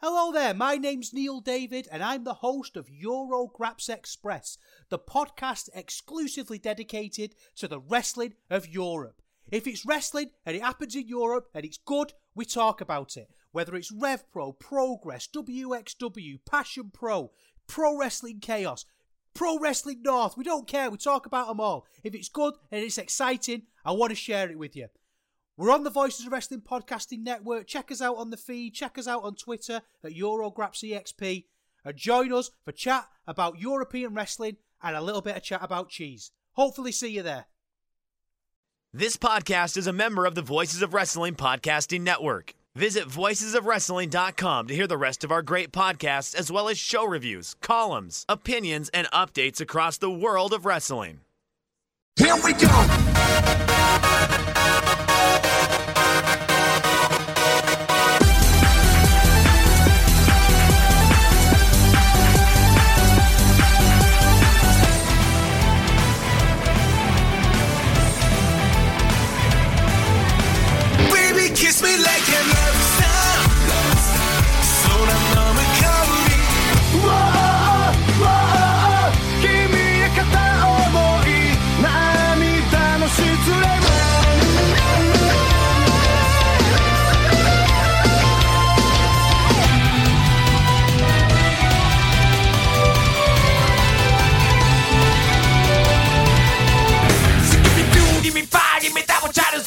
Hello there, my name's Neil David and I'm the host of Eurograps Express, the podcast exclusively dedicated to the wrestling of Europe. If it's wrestling and it happens in Europe and it's good, we talk about it. Whether it's RevPro, Progress, WXW, Passion Pro, Pro Wrestling Chaos, Pro Wrestling North, we don't care, we talk about them all. If it's good and it's exciting, I want to share it with you. We're on the Voices of Wrestling Podcasting Network. Check us out on the feed. Check us out on Twitter at EuroGrapsEXP. And join us for chat about European wrestling and a little bit of chat about cheese. Hopefully see you there. This podcast is a member of the Voices of Wrestling Podcasting Network. Visit voicesofwrestling.com to hear the rest of our great podcasts, as well as show reviews, columns, opinions, and updates across the world of wrestling. Here we go! Kiss me like a love song. So I'm on a calorie. Whoa, kimi ya kata omoi. Namida no shitsure mo. So give me 2, give me 5, give me double chatters.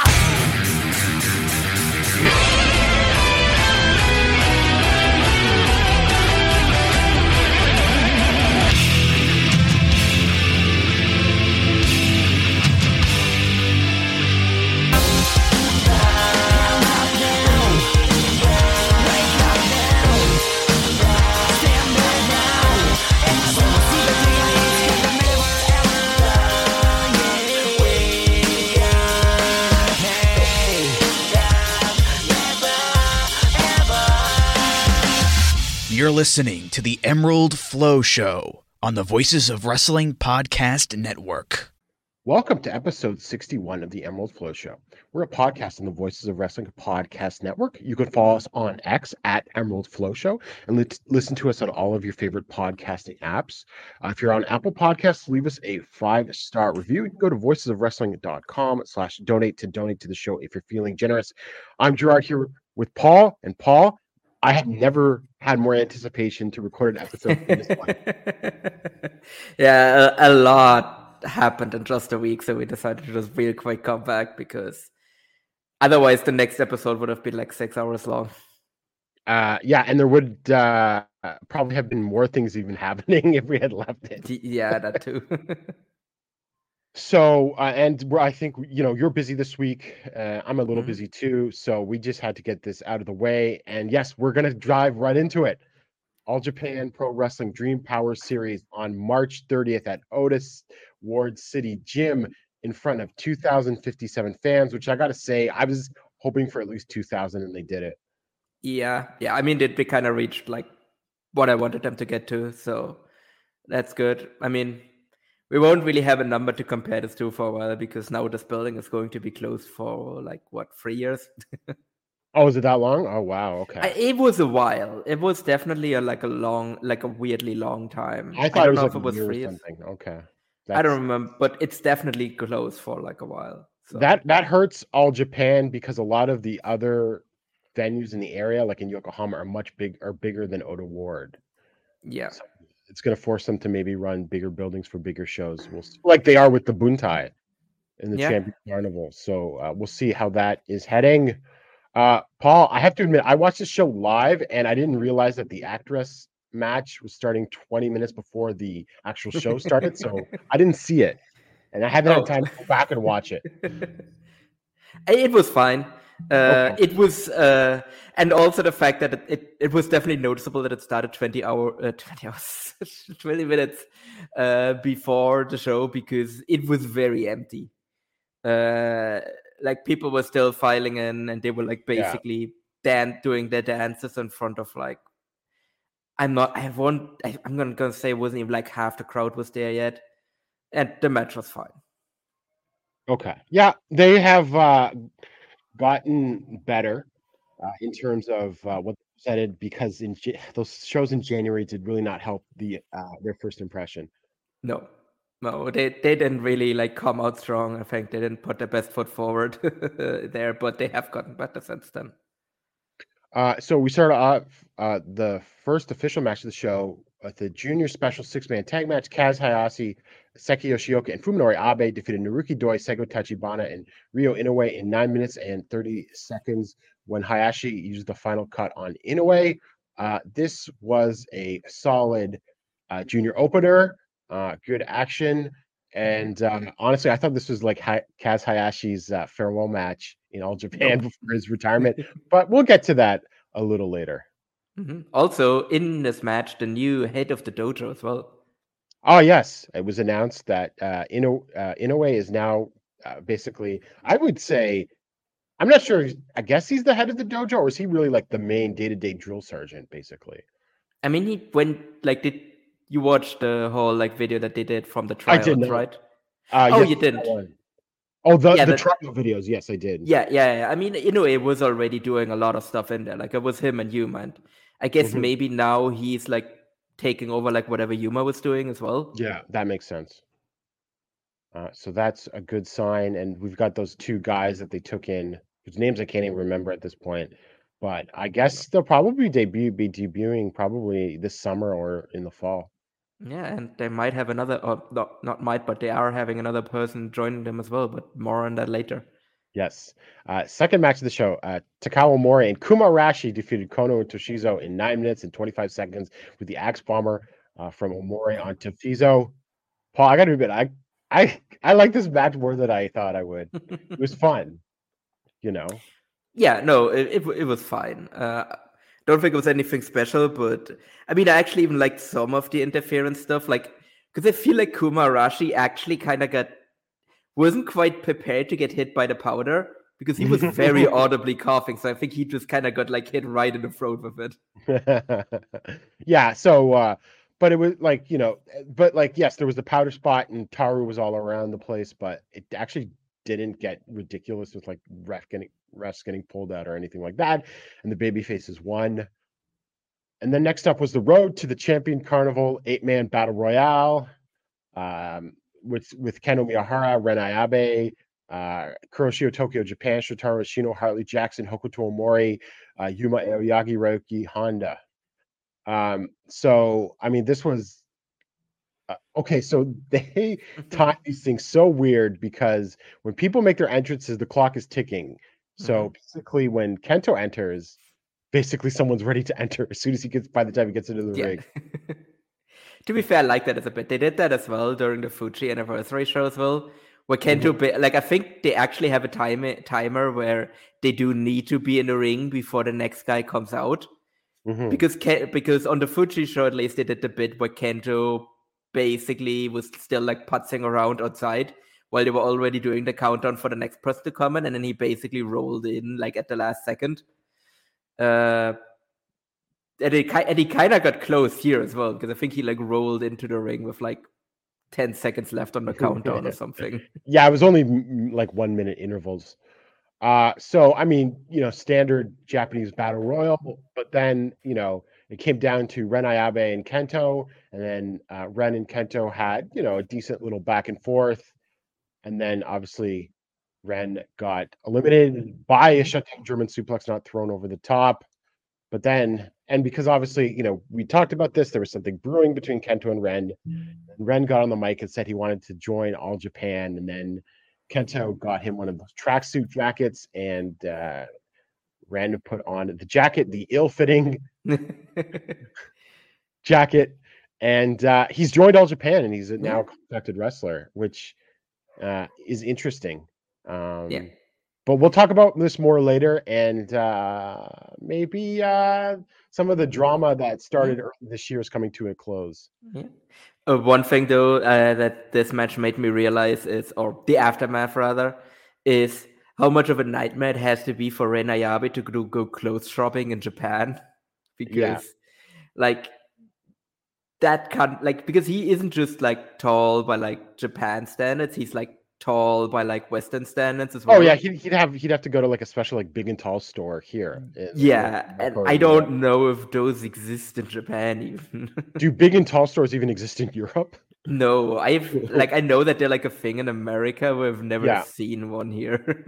You're listening to the Emerald Flow Show on the Voices of Wrestling Podcast Network. Welcome to episode 61 of the Emerald Flow Show. We're a podcast on the Voices of Wrestling Podcast Network. You can follow us on X at Emerald Flow Show and listen to us on all of your favorite podcasting apps. If you're on Apple Podcasts, leave us a 5-star review. You can go to voicesofwrestling.com/donate to donate to the show if you're feeling generous. I'm Gerard here with Paul. And Paul, I have never had more anticipation to record an episode than this one. Yeah, a lot happened in just a week, so we decided to just real quick come back because otherwise the next episode would have been like 6 hours long. Yeah, and there would probably have been more things even happening if we had left it. Yeah, that too. So, I think, you're busy this week. I'm a little busy too. So we just had to get this out of the way. And yes, we're going to dive right into it. All Japan Pro Wrestling Dream Power Series on March 30th at Otis Ward City Gym in front of 2,057 fans, which I got to say, I was hoping for at least 2,000 and they did it. Yeah. I mean, they kind of reached like what I wanted them to get to. So that's good. I mean, we won't really have a number to compare this to for a while because now this building is going to be closed for 3 years. Oh, is it that long? Oh, wow. Okay. It was a while. It was definitely a weirdly long time. I thought it was if like a year or something. Okay. I don't remember, but it's definitely closed for like a while. So. That hurts All Japan because a lot of the other venues in the area, like in Yokohama, are bigger than Oda Ward. Yeah. So it's going to force them to maybe run bigger buildings for bigger shows. Like they are with the Buntai in the Champion Carnival. So we'll see how that is heading. Paul, I have to admit, I watched this show live and I didn't realize that the actress match was starting 20 minutes before the actual show started. So I didn't see it. And I haven't had time to go back and watch it. It was fine. Okay. It was, and also the fact that it was definitely noticeable that it started 20 minutes before the show because it was very empty. Like people were still filing in, and they were like basically doing their dances in front of like. I'm gonna say it wasn't even like half the crowd was there yet, and the match was fine. Okay, yeah, they have gotten better in terms of what they're presented because those shows in January did really not help their first impression. No, they didn't really like come out strong. I think they didn't put their best foot forward there, but they have gotten better since then. So we started off the first official match of the show with the junior special 6-man tag match. Kaz Hayashi, Seki Yoshioka, and Fuminori Abe defeated Naruki Doi, Sego Tachibana, and Ryo Inoue in 9 minutes and 30 seconds when Hayashi used the final cut on Inoue. This was a solid junior opener, good action. And honestly, I thought this was like Kaz Hayashi's farewell match in All Japan before his retirement, but we'll get to that a little later. Mm-hmm. Also, in this match, the new head of the dojo as well. Oh, yes. It was announced that Inoue is now basically, I would say, I'm not sure. I guess he's the head of the dojo, or is he really like the main day-to-day drill sergeant, basically? I mean, did you watch the whole like video that they did from the trials, right? Yes, you didn't. Oh, the trial videos. Yes, I did. Yeah. I mean, Inoue was already doing a lot of stuff in there. Like it was him and Yuma. And I guess maybe now he's like taking over like whatever Yuma was doing as well. Yeah, that makes sense. So that's a good sign. And we've got those two guys that they took in, whose names I can't even remember at this point. But I guess they'll probably be debuting probably this summer or in the fall. Yeah, and they might have another, or not might, but they are having another person joining them as well, but more on that later. Yes. Second match of the show, Takao Omori and Kuma Arashi defeated Kono and Toshizo in 9 minutes and 25 seconds with the Axe Bomber from Omori on Toshizo. Paul, I got to admit, I like this match more than I thought I would. It was fun, you know? Yeah, no, it was fine. Don't think it was anything special, but I mean, I actually even liked some of the interference stuff, like because I feel like Kuma Arashi actually kind of wasn't quite prepared to get hit by the powder because he was very audibly coughing, so I think he just kind of got like hit right in the throat with it. Yeah, so but it was like, yes, there was the powder spot and Taru was all around the place, but it actually didn't get ridiculous with like refs getting pulled out or anything like that, and the baby faces won. And then next up was the Road to the Champion Carnival 8-man Battle Royale with Keno Miyahara, Ren Ayabe, Kuroshio Tokyo Japan, Shotaro Ashino, Hartley Jackson, Hokuto Omori, Yuma Aoyagi, Ryoki Honda. So I mean, this was okay. So they time these things so weird because when people make their entrances, the clock is ticking. So basically, when Kento enters, basically someone's ready to enter as soon as by the time he gets into the ring. To be fair, I like that as a bit. They did that as well during the Fuji anniversary show as well, where Kento, like I think they actually have a timer where they do need to be in the ring before the next guy comes out. Because on the Fuji show, at least they did the bit where Kento basically was still like putzing around outside while they were already doing the countdown for the next person to come in, and then he basically rolled in like at the last second. And he kind of got close here as well, because I think he like rolled into the ring with like 10 seconds left on the countdown or something. Yeah, it was only like 1 minute intervals. So, I mean, standard Japanese battle royal, but then, it came down to Ren Ayabe and Kento, and then Ren and Kento had, a decent little back and forth. And then obviously Ren got eliminated by a shutdown German suplex, not thrown over the top. But then, and because obviously, we talked about this, there was something brewing between Kento and Ren. And Ren got on the mic and said he wanted to join All Japan. And then Kento got him one of those tracksuit jackets, and Ren put on the jacket, the ill-fitting jacket. And he's joined All Japan, and he's now a contacted wrestler, which is interesting. But we'll talk about this more later, and maybe some of the drama that started early this year is coming to a close. One thing, though, that this match made me realize is, or the aftermath rather, is how much of a nightmare it has to be for Ren Ayabe to go clothes shopping in Japan. Because, because he isn't just like tall by like Japan standards, he's like tall by like Western standards as well. Oh yeah, he'd have to go to like a special like big and tall store here. Yeah, and I don't know if those exist in Japan even. Do big and tall stores even exist in Europe? No, I know that they're like a thing in America, but I've never seen one here.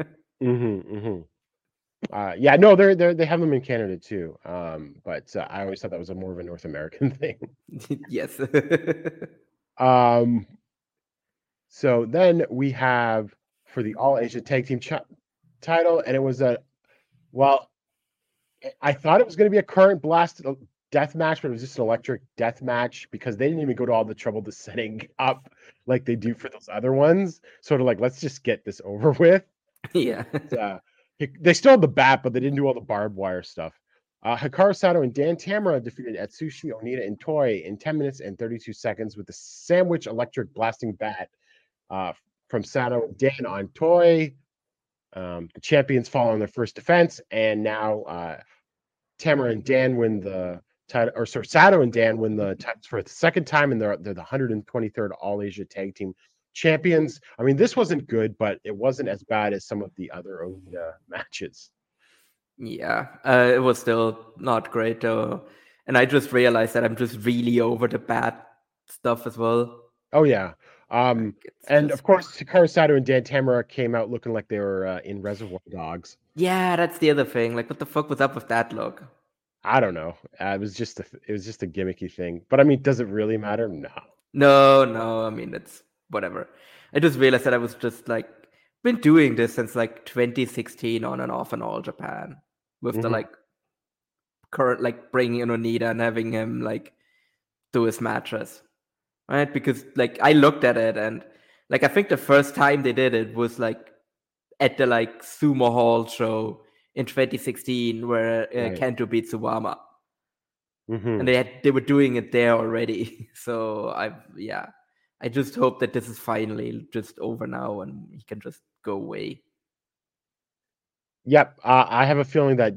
Yeah, no, they have them in Canada too. But I always thought that was more of a North American thing. Yes. So then we have for the All Asia Tag Team title, and it was I thought it was going to be a current blast death match, but it was just an electric death match because they didn't even go to all the trouble to setting up like they do for those other ones. Sort of like, let's just get this over with. Yeah. They still had the bat, but they didn't do all the barbed wire stuff. Hikaru Sato and Dan Tamura defeated Atsushi Onita and Toy in 10 minutes and 32 seconds with the sandwich electric blasting bat from Sato and Dan on Toy. The champions fall on their first defense, and now Tamura and Dan win the title, or sorry, Sato and Dan win the titles for the second time, and they're the 123rd All Asia Tag Team champions. I mean, this wasn't good, but it wasn't as bad as some of the other Onita matches. Yeah, it was still not great though, and I just realized that I'm just really over the bad stuff as well. Oh yeah. And of course, Hikaru Sato and Dan Tamura came out looking like they were in Reservoir Dogs. Yeah, that's the other thing. Like, what the fuck was up with that look? I don't know. It was just a gimmicky thing. But I mean, does it really matter? No. No. I mean, it's whatever. I just realized that I was just like been doing this since like 2016 on and off in All Japan with the like current like bringing in Onita and having him like do his matches. Right, because like I looked at it and like I think the first time they did it was like at the like Sumo Hall show in 2016 where Kento beat Suwama, and they were doing it there already. So I just hope that this is finally just over now and he can just go away. Yep, I have a feeling that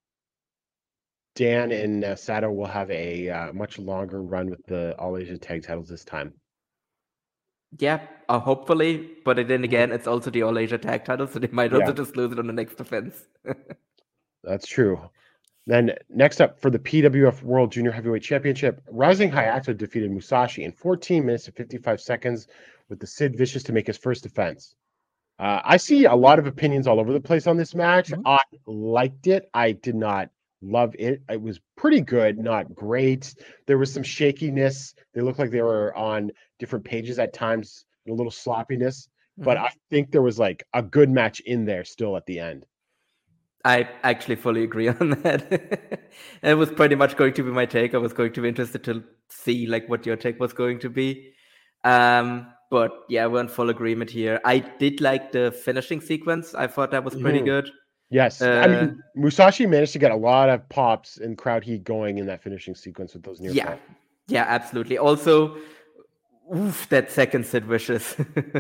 Dan and Sato will have a much longer run with the All Asia Tag titles this time. Yeah, hopefully. But then again, it's also the All Asia Tag title, so they might also just lose it on the next defense. That's true. Then next up for the PWF World Junior Heavyweight Championship, Rising Hayato defeated Musashi in 14 minutes and 55 seconds with the Sid Vicious to make his first defense. I see a lot of opinions all over the place on this match. I liked it. I did not love it. It was pretty good, not great. There was some shakiness. They looked like they were on different pages at times, a little sloppiness. But I think there was like a good match in there still at the end. I actually fully agree on that. It was pretty much going to be my take. I was going to be interested to see like what your take was going to be. But yeah, we're in full agreement here. I did like the finishing sequence. I thought that was pretty good. Yes. I mean, Musashi managed to get a lot of pops and crowd heat going in that finishing sequence with those near Yeah. Yeah, absolutely. Also, that second Sid Vicious.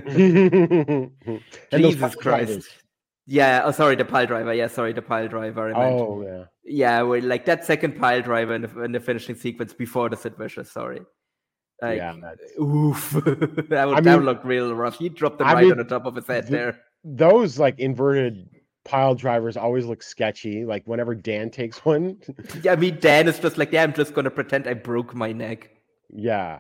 Jesus Christ. Yeah, oh, sorry, the pile driver. Yeah, sorry, the pile driver. Yeah. Yeah, well, like that second pile driver in the finishing sequence before the Sid Vicious, sorry. Like, oof. that would look real rough. He dropped them on the top of his head there. Those like inverted pile drivers always look sketchy. Like whenever Dan takes one. Yeah, I mean, Dan is just like, yeah, I'm just going to pretend I broke my neck. Yeah.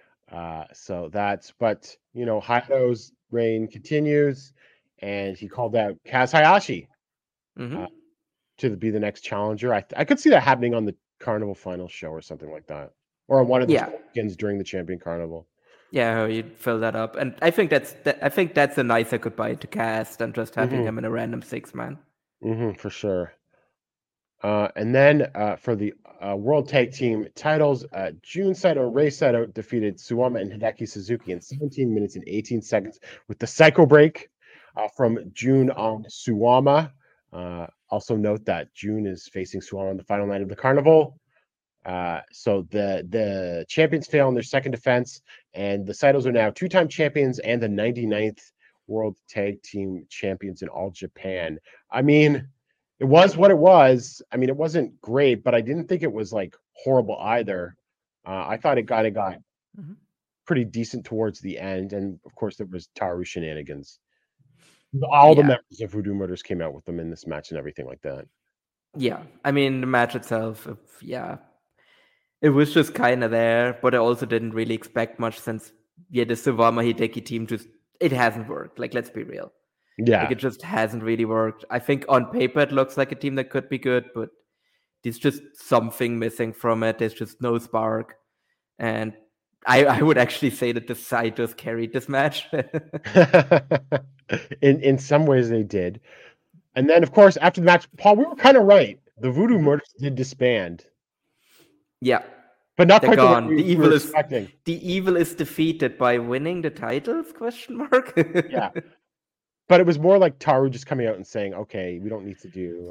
But you know, Hayato's reign continues, and he called out Kaz Hayashi to be the next challenger. I could see that happening on the Carnival Final show or something like that, or on one of the weekends during the Champion Carnival. Yeah, you'd fill that up, and I think that's a nicer goodbye to Kaz than just having him in a random 6-man. For sure. And then for the World Tag Team titles, Jun Saito, Rei Saito defeated Suwama and Hideki Suzuki in 17 minutes and 18 seconds with the Psycho Break from Jun on Suwama. Also note that Jun is facing Suwama on the final night of the Carnival. So the champions fail in their second defense, and the Saitos are now 2-time champions and the 99th World Tag Team champions in All Japan. I mean, it was what it was. I mean, it wasn't great, but I didn't think it was like horrible either. I thought it got pretty decent towards the end, and of course there was Taru shenanigans All the members of Voodoo Murders came out with them in this match and everything like that. Yeah, I mean, the match itself, it was just kind of there, but I also didn't really expect much since, the Suwama Hideki team it hasn't worked. Like, let's be real. Yeah. Like, it just hasn't really worked. I think on paper it looks like a team that could be good, but there's just something missing from it. There's just no spark. And I would actually say that the Saitos carried this match. in some ways they did. And then, of course, after the match, Paul, we were kind of right. The Voodoo Murders did disband. Yeah. But not They're quite gone. the evil is expecting. The evil is defeated by winning the titles? ? Yeah. But it was more like Taru just coming out and saying, okay, we don't need to do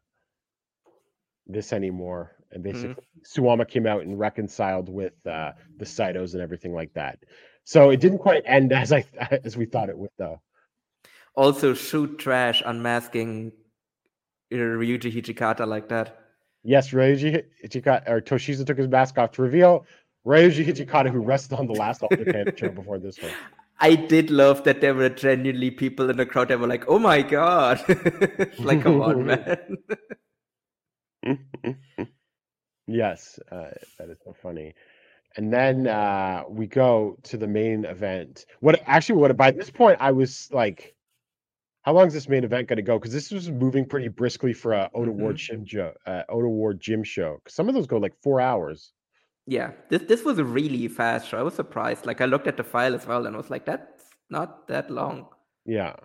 this anymore. And basically, Suwama came out and reconciled with the Saitos and everything like that. So it didn't quite end as we thought it would, though. Also, shoot trash unmasking Ryuji Hijikata like that. Yes, Ryuji Hijikata, or Toshizo took his mask off to reveal Ryuji Hijikata, who rested on the last All Japan show before this one. I did love that there were genuinely people in the crowd that were like, "Oh my god!" Like, come on, man. Yes, that is so funny. And then we go to the main event. By this point I was like, how long is this main event going to go? Because this was moving pretty briskly for a Oda Ward gym show. Some of those go like 4 hours. Yeah, this was a really fast show. I was surprised. Like, I looked at the file as well and was like, that's not that long. Yeah.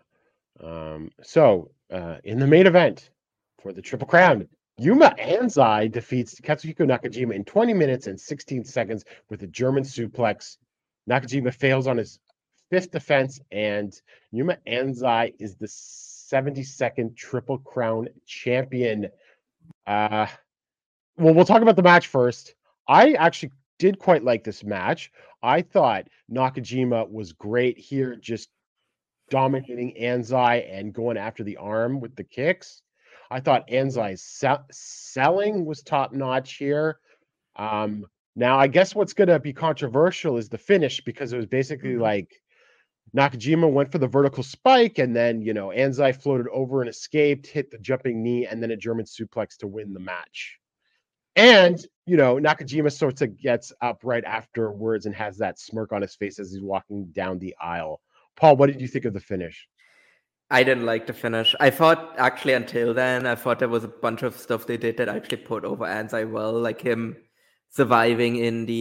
So in the main event for the Triple Crown, Yuma Anzai defeats Katsuhiko Nakajima in 20 minutes and 16 seconds with a German suplex. Nakajima fails on his 5th defense, and Yuma Anzai is the 72nd Triple Crown champion. Well, we'll talk about the match first. I actually did quite like this match. I thought Nakajima was great here, just dominating Anzai and going after the arm with the kicks. I thought Anzai's selling was top-notch here. Now, I guess what's going to be controversial is the finish, because it was basically like Nakajima went for the vertical spike, and then, Anzai floated over and escaped, hit the jumping knee, and then a German suplex to win the match. And, Nakajima sort of gets up right afterwards and has that smirk on his face as he's walking down the aisle. Paul, what did you think of the finish? I didn't like the finish. I thought, actually, until then, there was a bunch of stuff they did that actually put over Anzai well, like him surviving in the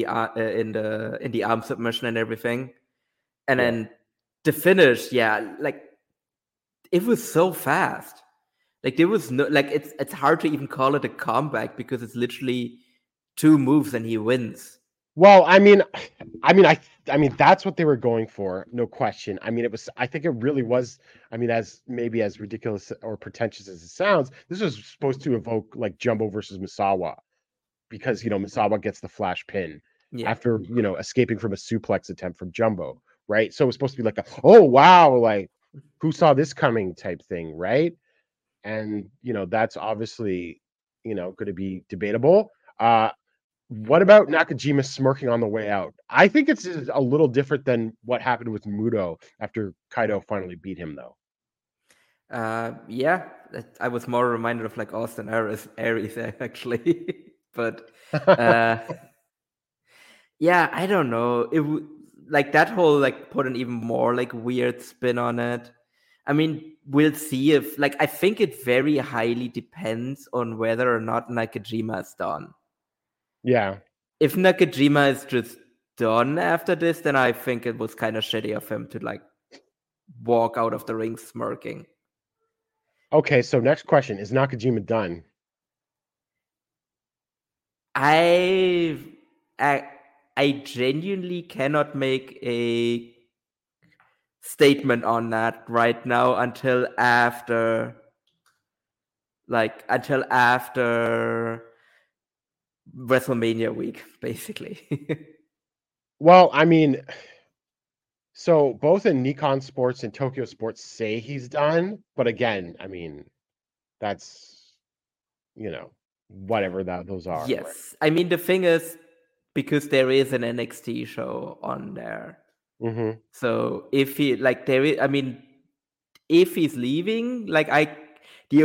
arm submission and everything. And then the finish, like, it was so fast. Like, there was no, like, it's hard to even call it a comeback, because it's literally 2 moves and he wins. Well, I mean, that's what they were going for, no question. I think it really was, as ridiculous or pretentious as it sounds, this was supposed to evoke like Jumbo versus Misawa, because, Misawa gets the flash pin after, escaping from a suplex attempt from Jumbo, right? So it was supposed to be like oh, wow, like, who saw this coming type thing, right? And, that's obviously, going to be debatable. What about Nakajima smirking on the way out? I think it's a little different than what happened with Muto after Kaido finally beat him, though. I was more reminded of like Austin Aries actually. But I don't know. It like that whole like put an even more like weird spin on it. I mean, we'll see if I think it very highly depends on whether or not Nakajima is done. Yeah. If Nakajima is just done after this, then I think it was kind of shitty of him to like walk out of the ring smirking. Okay, so next question. Is Nakajima done? I genuinely cannot make a statement on that right now until after WrestleMania week, basically. Well, so both in Nikon Sports and Tokyo Sports say he's done, but again, that's whatever those are. Yes, right? The thing is, because there is an NXT show on there, mm-hmm. So if he there is, if he's leaving, like the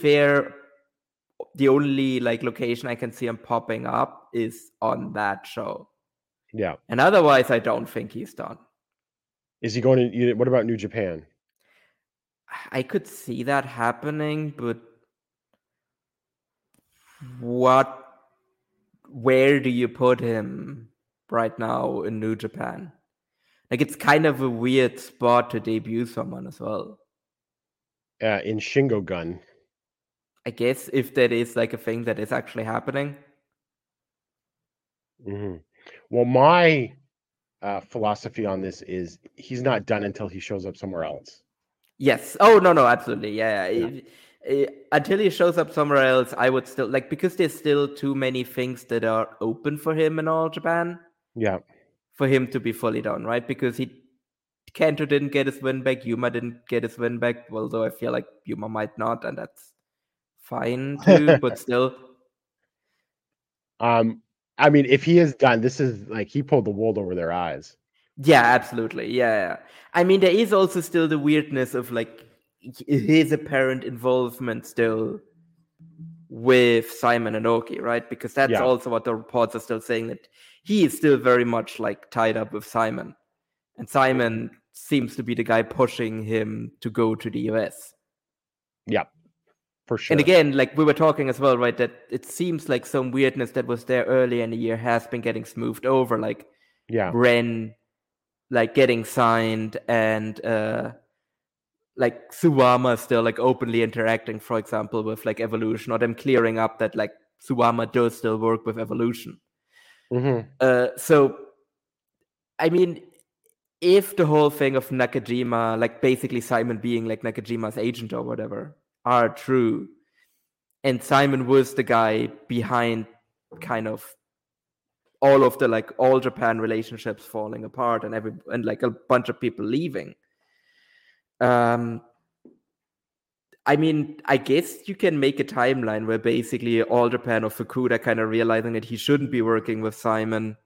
only like location I can see him popping up is on that show. Yeah. And otherwise, I don't think he's done. Is he going to? What about New Japan? I could see that happening, but where do you put him right now in New Japan? Like, it's kind of a weird spot to debut someone as well. In Shingo Gun. I guess if that is like a thing that is actually happening. Mm-hmm. Well, my philosophy on this is he's not done until he shows up somewhere else. Yes. Oh, no, absolutely. Yeah. Until he shows up somewhere else, I would still like, because there's still too many things that are open for him in All Japan. Yeah. For him to be fully done, right? Because Kento didn't get his win back, Yuma didn't get his win back, although I feel like Yuma might not, and that's fine too, but still. I mean, if he is done, this is like he pulled the wool over their eyes. Yeah, absolutely. Yeah. I mean, there is also still the weirdness of like his apparent involvement still with Simon and Oki, right? Because that's also what the reports are still saying, that he is still very much like tied up with Simon. And Simon seems to be the guy pushing him to go to the US. Yeah, for sure. And again, like we were talking as well, right, that it seems like some weirdness that was there earlier in the year has been getting smoothed over, like Ren like getting signed, and like Suwama still like openly interacting, for example, with like Evolution, or them clearing up that like Suwama does still work with Evolution. So I mean, if the whole thing of Nakajima, like basically Simon being like Nakajima's agent or whatever, are true, and Simon was the guy behind kind of all of the like All Japan relationships falling apart and like a bunch of people leaving, I mean, I guess you can make a timeline where basically All Japan or Fukuda kind of realizing that he shouldn't be working with Simon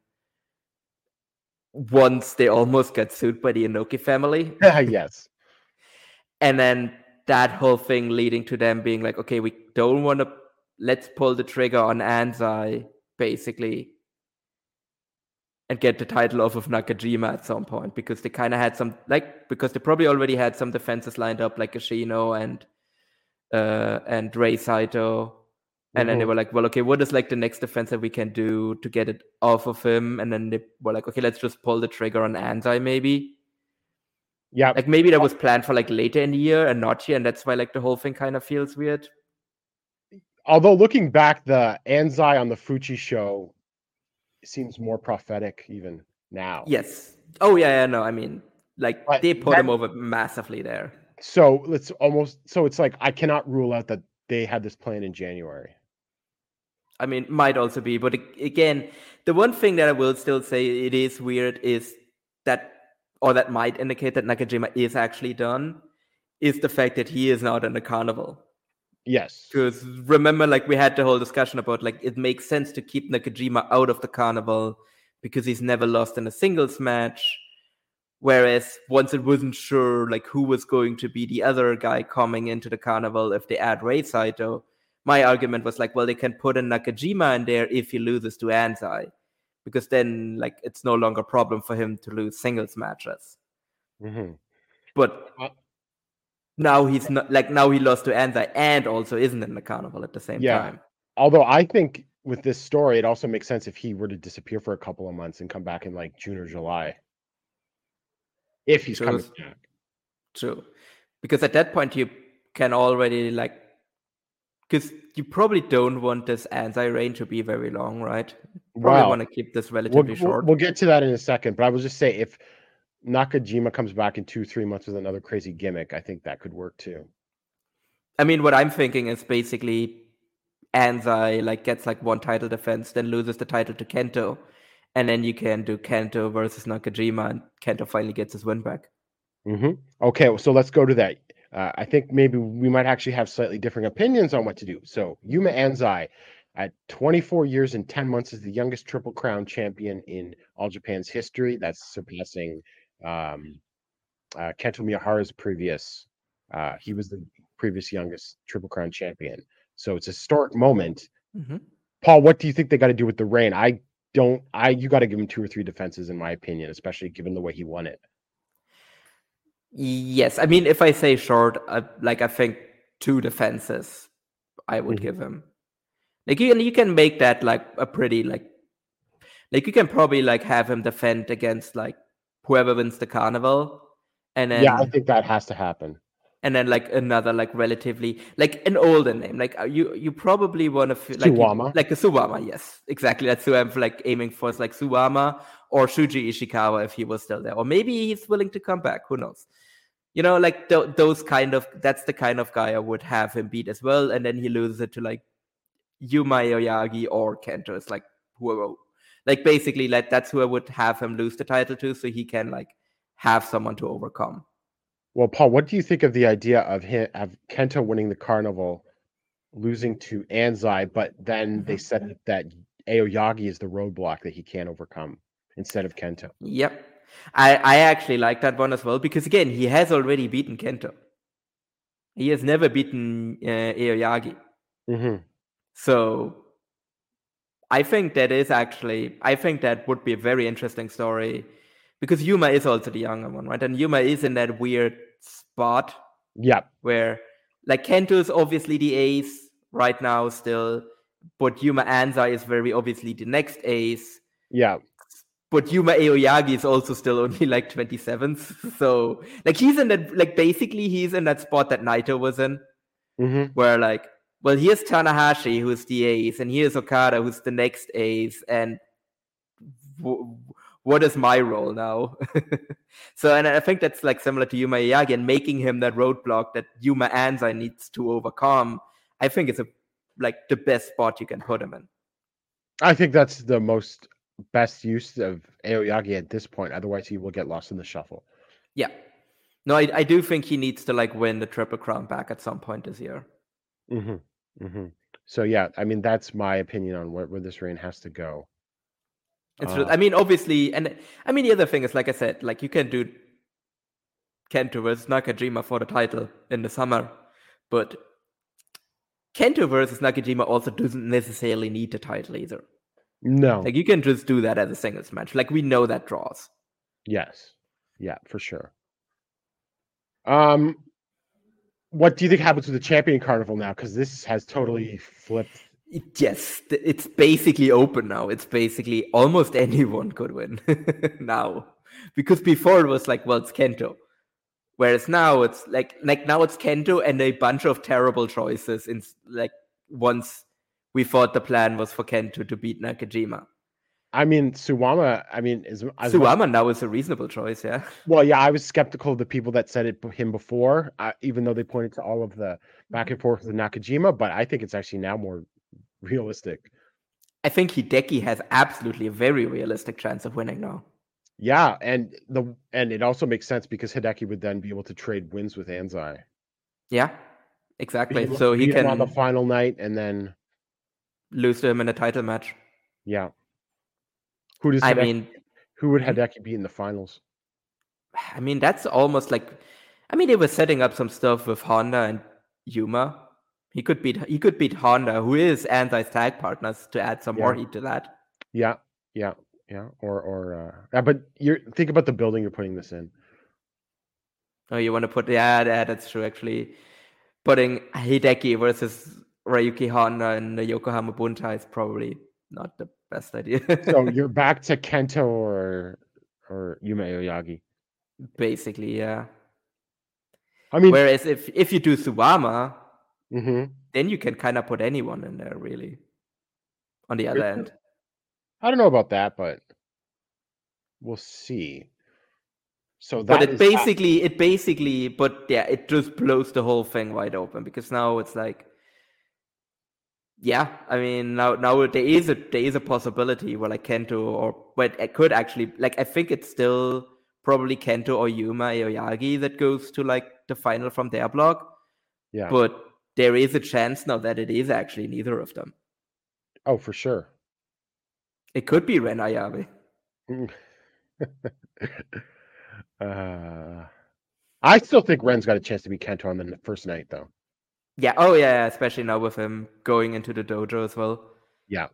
once they almost got sued by the Inoki family. Yes. And then that whole thing leading to them being like, okay, we don't want to, let's pull the trigger on Anzai, basically, and get the title off of Nakajima at some point, because they kind of had some, like, because they probably already had some defenses lined up, like Ashino and Rei Saito. And then they were like, well, okay, what is like the next defense that we can do to get it off of him? And then they were like, okay, let's just pull the trigger on Anzai, maybe. Yeah. Like maybe that was planned for like later in the year and not here. And that's why like the whole thing kind of feels weird. Although looking back, the Anzai on the Fuchi show seems more prophetic even now. Yes. Oh, yeah, no. I mean, like they put him over massively there. So it's like I cannot rule out that they had this plan in January. I mean, might also be, but again, the one thing that I will still say it is weird is that, or that might indicate that Nakajima is actually done, is the fact that he is not in the carnival. Yes. Because remember, like we had the whole discussion about like it makes sense to keep Nakajima out of the carnival because he's never lost in a singles match. Whereas once it wasn't sure like who was going to be the other guy coming into the carnival if they add Rei Saito, my argument was like, well, they can put in Nakajima in there if he loses to Anzai, because then like it's no longer a problem for him to lose singles matches. But now he's not, like now he lost to Anzai and also isn't in the carnival at the same time. Although I think with this story, it also makes sense if he were to disappear for a couple of months and come back in like June or July. If he's coming back. True. Because at that point you can already like, because you probably don't want this Anzai reign to be very long, right? You probably want to keep this relatively short. We'll get to that in a second, but I will just say if Nakajima comes back in 2-3 months with another crazy gimmick, I think that could work too. I mean, what I'm thinking is basically Anzai like gets like one title defense, then loses the title to Kento, and then you can do Kento versus Nakajima, and Kento finally gets his win back. Okay, so let's go to that. I think maybe we might actually have slightly different opinions on what to do. So Yuma Anzai, at 24 years and 10 months, is the youngest Triple Crown champion in All Japan's history. That's surpassing Kento Miyahara's previous He was the previous youngest Triple Crown champion. So it's a historic moment. Mm-hmm. Paul, what do you think they got to do with the reign? You got to give him 2 or 3 defenses, in my opinion, especially given the way he won it. Yes, I mean, if I say short, I think 2 defenses I would give him. Like you can make that like a pretty like you can probably like have him defend against like whoever wins the carnival, and then I think that has to happen. And then like another like relatively like an older name, like you probably want to like Suwama. Like a Suwama, yes, exactly. That's who I'm like aiming for. Is like Suwama or Shuji Ishikawa if he was still there, or maybe he's willing to come back. Who knows? Like those kind of, that's the kind of guy I would have him beat as well, and then he loses it to like Yuma Aoyagi or Kento. It's like whoever, like basically like that's who I would have him lose the title to, so he can like have someone to overcome. Well, Paul, what do you think of the idea of Kento winning the carnival, losing to Anzai, but then they said that Aoyagi is the roadblock that he can't overcome instead of Kento? Yep. I actually like that one as well, because again, he has already beaten Kento. He has never beaten Aoyagi. Mm-hmm. So I think that would be a very interesting story, because Yuma is also the younger one, right? And Yuma is in that weird spot. Yeah. Where like Kento is obviously the ace right now still, but Yuma Anzai is very obviously the next ace. Yeah. But Yuma Aoyagi is also still only like 27th. So like he's in that spot that Naito was in. Mm-hmm. Where like, well, here's Tanahashi, who's the ace, and here's Okada, who's the next ace, and what is my role now? So, and I think that's like similar to Yuma Aoyagi, and making him that roadblock that Yuma Anzai needs to overcome, I think is the best spot you can put him in. I think that's the best use of Aoyagi at this point. Otherwise, he will get lost in the shuffle. Yeah. No, I do think he needs to like win the Triple Crown back at some point this year. Mm-hmm. Mm-hmm. So yeah, I mean, that's my opinion on where this reign has to go. I mean, obviously, and I mean the other thing is, like I said, like you can do Kento versus Nakajima for the title in the summer, but Kento versus Nakajima also doesn't necessarily need the title either. No. Like you can just do that as a singles match. Like we know that draws. Yes. Yeah, for sure. What do you think happens with the Champion Carnival now? Because this has totally flipped. Yes, it's basically open now. It's basically almost anyone could win now. Because before it was like, well, it's Kento. Whereas now it's like now it's Kento and a bunch of terrible choices. In like once we thought the plan was for Kento to beat Nakajima. I mean, Suwama. Suwama now is a reasonable choice, yeah. Well, yeah, I was skeptical of the people that said him before, even though they pointed to all of the back and forth with Nakajima. But I think it's actually now more realistic. I think Hideki has absolutely a very realistic chance of winning now. Yeah, and it also makes sense because Hideki would then be able to trade wins with Anzai. Yeah, exactly. So he can on the final night and then lose to him in a title match. Yeah. Who would Hideki beat in the finals? I mean, that's almost like, I mean, they were setting up some stuff with Honda and Yuma. He could beat Honda, who is Anzai's tag partners, to add some more heat to that. Yeah. But think about the building you're putting this in. Oh, you want to put that's true. Actually, putting Hideki versus Ryuki Honda in the Yokohama Buntai is probably not the best idea. So you're back to Kento or Yuma Aoyagi. Basically, yeah. I mean, whereas if you do Suwama, then you can kind of put anyone in there, really. On the other end, I don't know about that, but we'll see. So but it just blows the whole thing wide open, because now it's like, yeah, I mean now there is a possibility where like Kento it could actually, like, I think it's still probably Kento or Yuma Aoyagi that goes to like the final from their block. Yeah. But there is a chance now that it is actually neither of them. Oh, for sure. It could be Ren Ayabe. I still think Ren's got a chance to beat Kento on the first night, though. Yeah. Oh, yeah. Especially now with him going into the dojo as well. Yeah.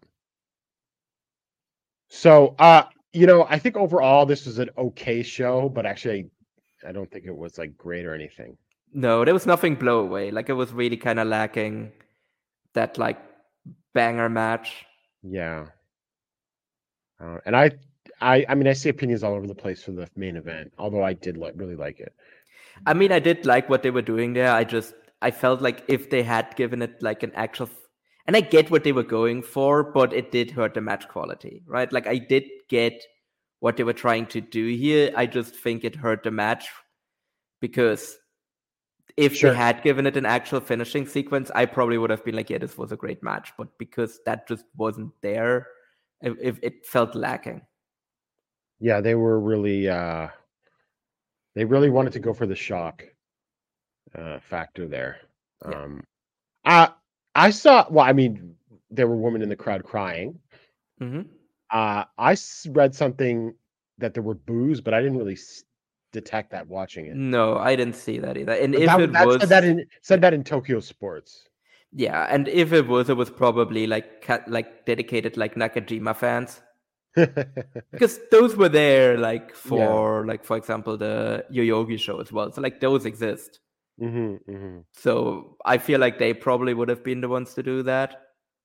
So, I think overall this was an okay show, but actually, I don't think it was like great or anything. No, there was nothing blow away. Like, it was really kind of lacking that like banger match. Yeah. And I mean, I see opinions all over the place for the main event, although I did really like it. I mean, I did like what they were doing there. I felt like if they had given it like an actual, and I get what they were going for, but it did hurt the match quality, right? Like, I did get what they were trying to do here. I just think it hurt the match because if they had given it an actual finishing sequence, I probably would have been like, yeah, this was a great match. But because that just wasn't there, it felt lacking. Yeah, they were really they really wanted to go for the shock factor there. Yeah. I saw, well, I mean, there were women in the crowd crying. Mm-hmm. I read something that there were boos, but I didn't really detect that watching it. No, I didn't see that either. And said that in Tokyo Sports. Yeah, and if it was probably like dedicated like Nakajima fans. Because those were there like for for example the Yoyogi show as well. So like those exist. Mm-hmm, mm-hmm. So I feel like they probably would have been the ones to do that.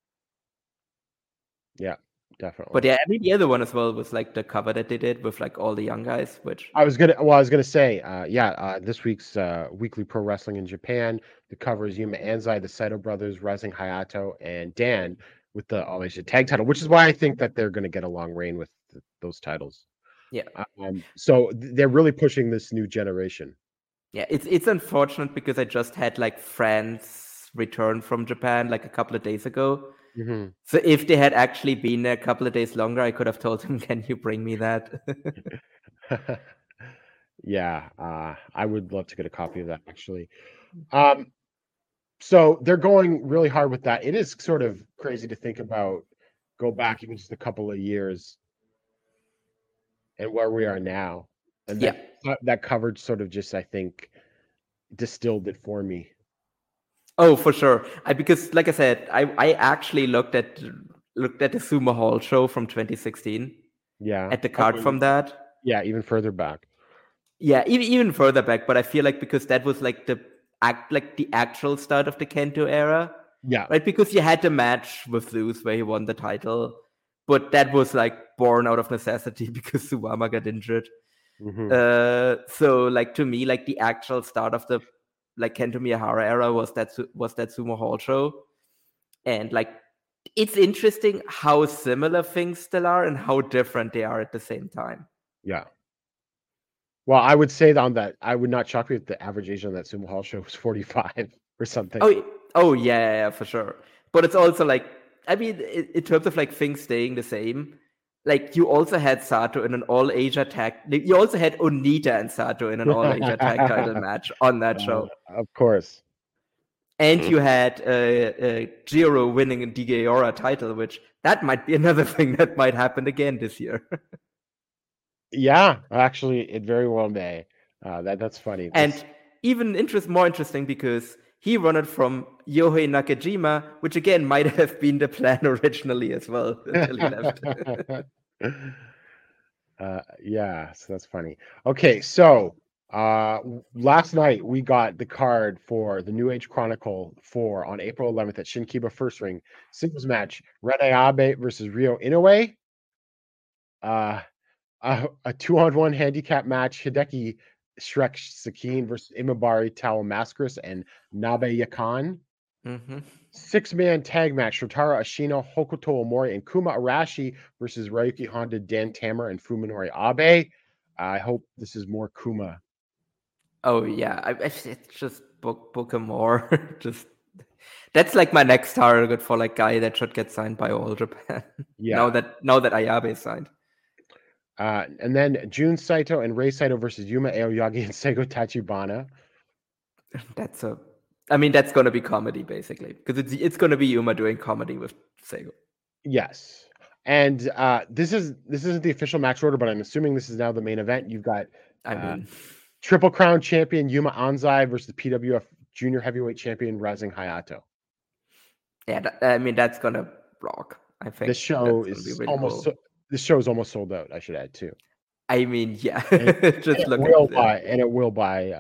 Yeah, definitely. But yeah, I mean the other one as well was like the cover that they did with like all the young guys, which I was gonna say, this week's Weekly Pro Wrestling in Japan, the cover is Yuma Anzai, the Saito brothers, Rising Hayato, and Dan with the All Asia tag title, which is why I think that they're gonna get a long reign with those titles. Yeah. So they're really pushing this new generation. Yeah, it's unfortunate because I just had like friends return from Japan like a couple of days ago. Mm-hmm. So if they had actually been there a couple of days longer, I could have told them, "Can you bring me that?" Yeah, I would love to get a copy of that actually. So they're going really hard with that. It is sort of crazy to think about. Go back even just a couple of years, and where we are now, and that coverage sort of just, I think, distilled it for me. Oh, for sure. Because, like I said, I actually looked at the Sumo Hall show from 2016. Yeah, at the card from that. Yeah, even further back. Yeah, even further back. But I feel like because that was like the actual start of the Kento era. Yeah, right. Because you had the match with Zeus where he won the title, but that was like born out of necessity because Suwama got injured. Mm-hmm. So like to me, like the actual start of the like Kento Miyahara era was that Sumo Hall show, and like it's interesting how similar things still are and how different they are at the same time. Yeah. Well, I would say on that, I would not shock me if the average age on that Sumo Hall show was 45 or something. Oh yeah, for sure. But it's also like, I mean, in terms of like things staying the same, like you also had Sato in an All Asia tag. You also had Onita and Sato in an All Asia tag title match on that show. Of course. And you had Jiro winning a Digiora title, which that might be another thing that might happen again this year. Yeah, actually, it very well may. That's funny. And even more interesting because he won it from Yohei Nakajima, which again might have been the plan originally as well until he left. Yeah, so that's funny. Okay, so last night we got the card for the New Age Chronicle 4 on April 11th at Shinkiba First Ring singles match: Ren Ayabe versus Ryo Inoue. A 2-on-1 handicap match: Hideki Shrek Sakine versus Imabari Tao Mascaris and Nabe Yakan. Mm-hmm. 6-man tag match: Shotaro Ashino, Hokuto Omori, and Kuma Arashi versus Ryuki Honda, Dan Tamura, and Fuminori Abe. I hope this is more Kuma. Oh yeah, it's just book him more. Just that's like my next target for like guy that should get signed by All Japan. Yeah. Now that Ayabe is signed. And then Jun Saito and Rei Saito versus Yuma Aoyagi and Seigo Tachibana. That's going to be comedy basically because it's going to be Yuma doing comedy with Seigo. Yes, and this isn't the official match order, but I'm assuming this is now the main event. You've got Triple Crown champion Yuma Anzai versus the PWF Junior Heavyweight champion Razing Hayato. Yeah, I mean that's gonna rock. I think This show that's gonna be is really almost cool. this show is almost sold out. I should add too. I mean, yeah, And, just look and it will buy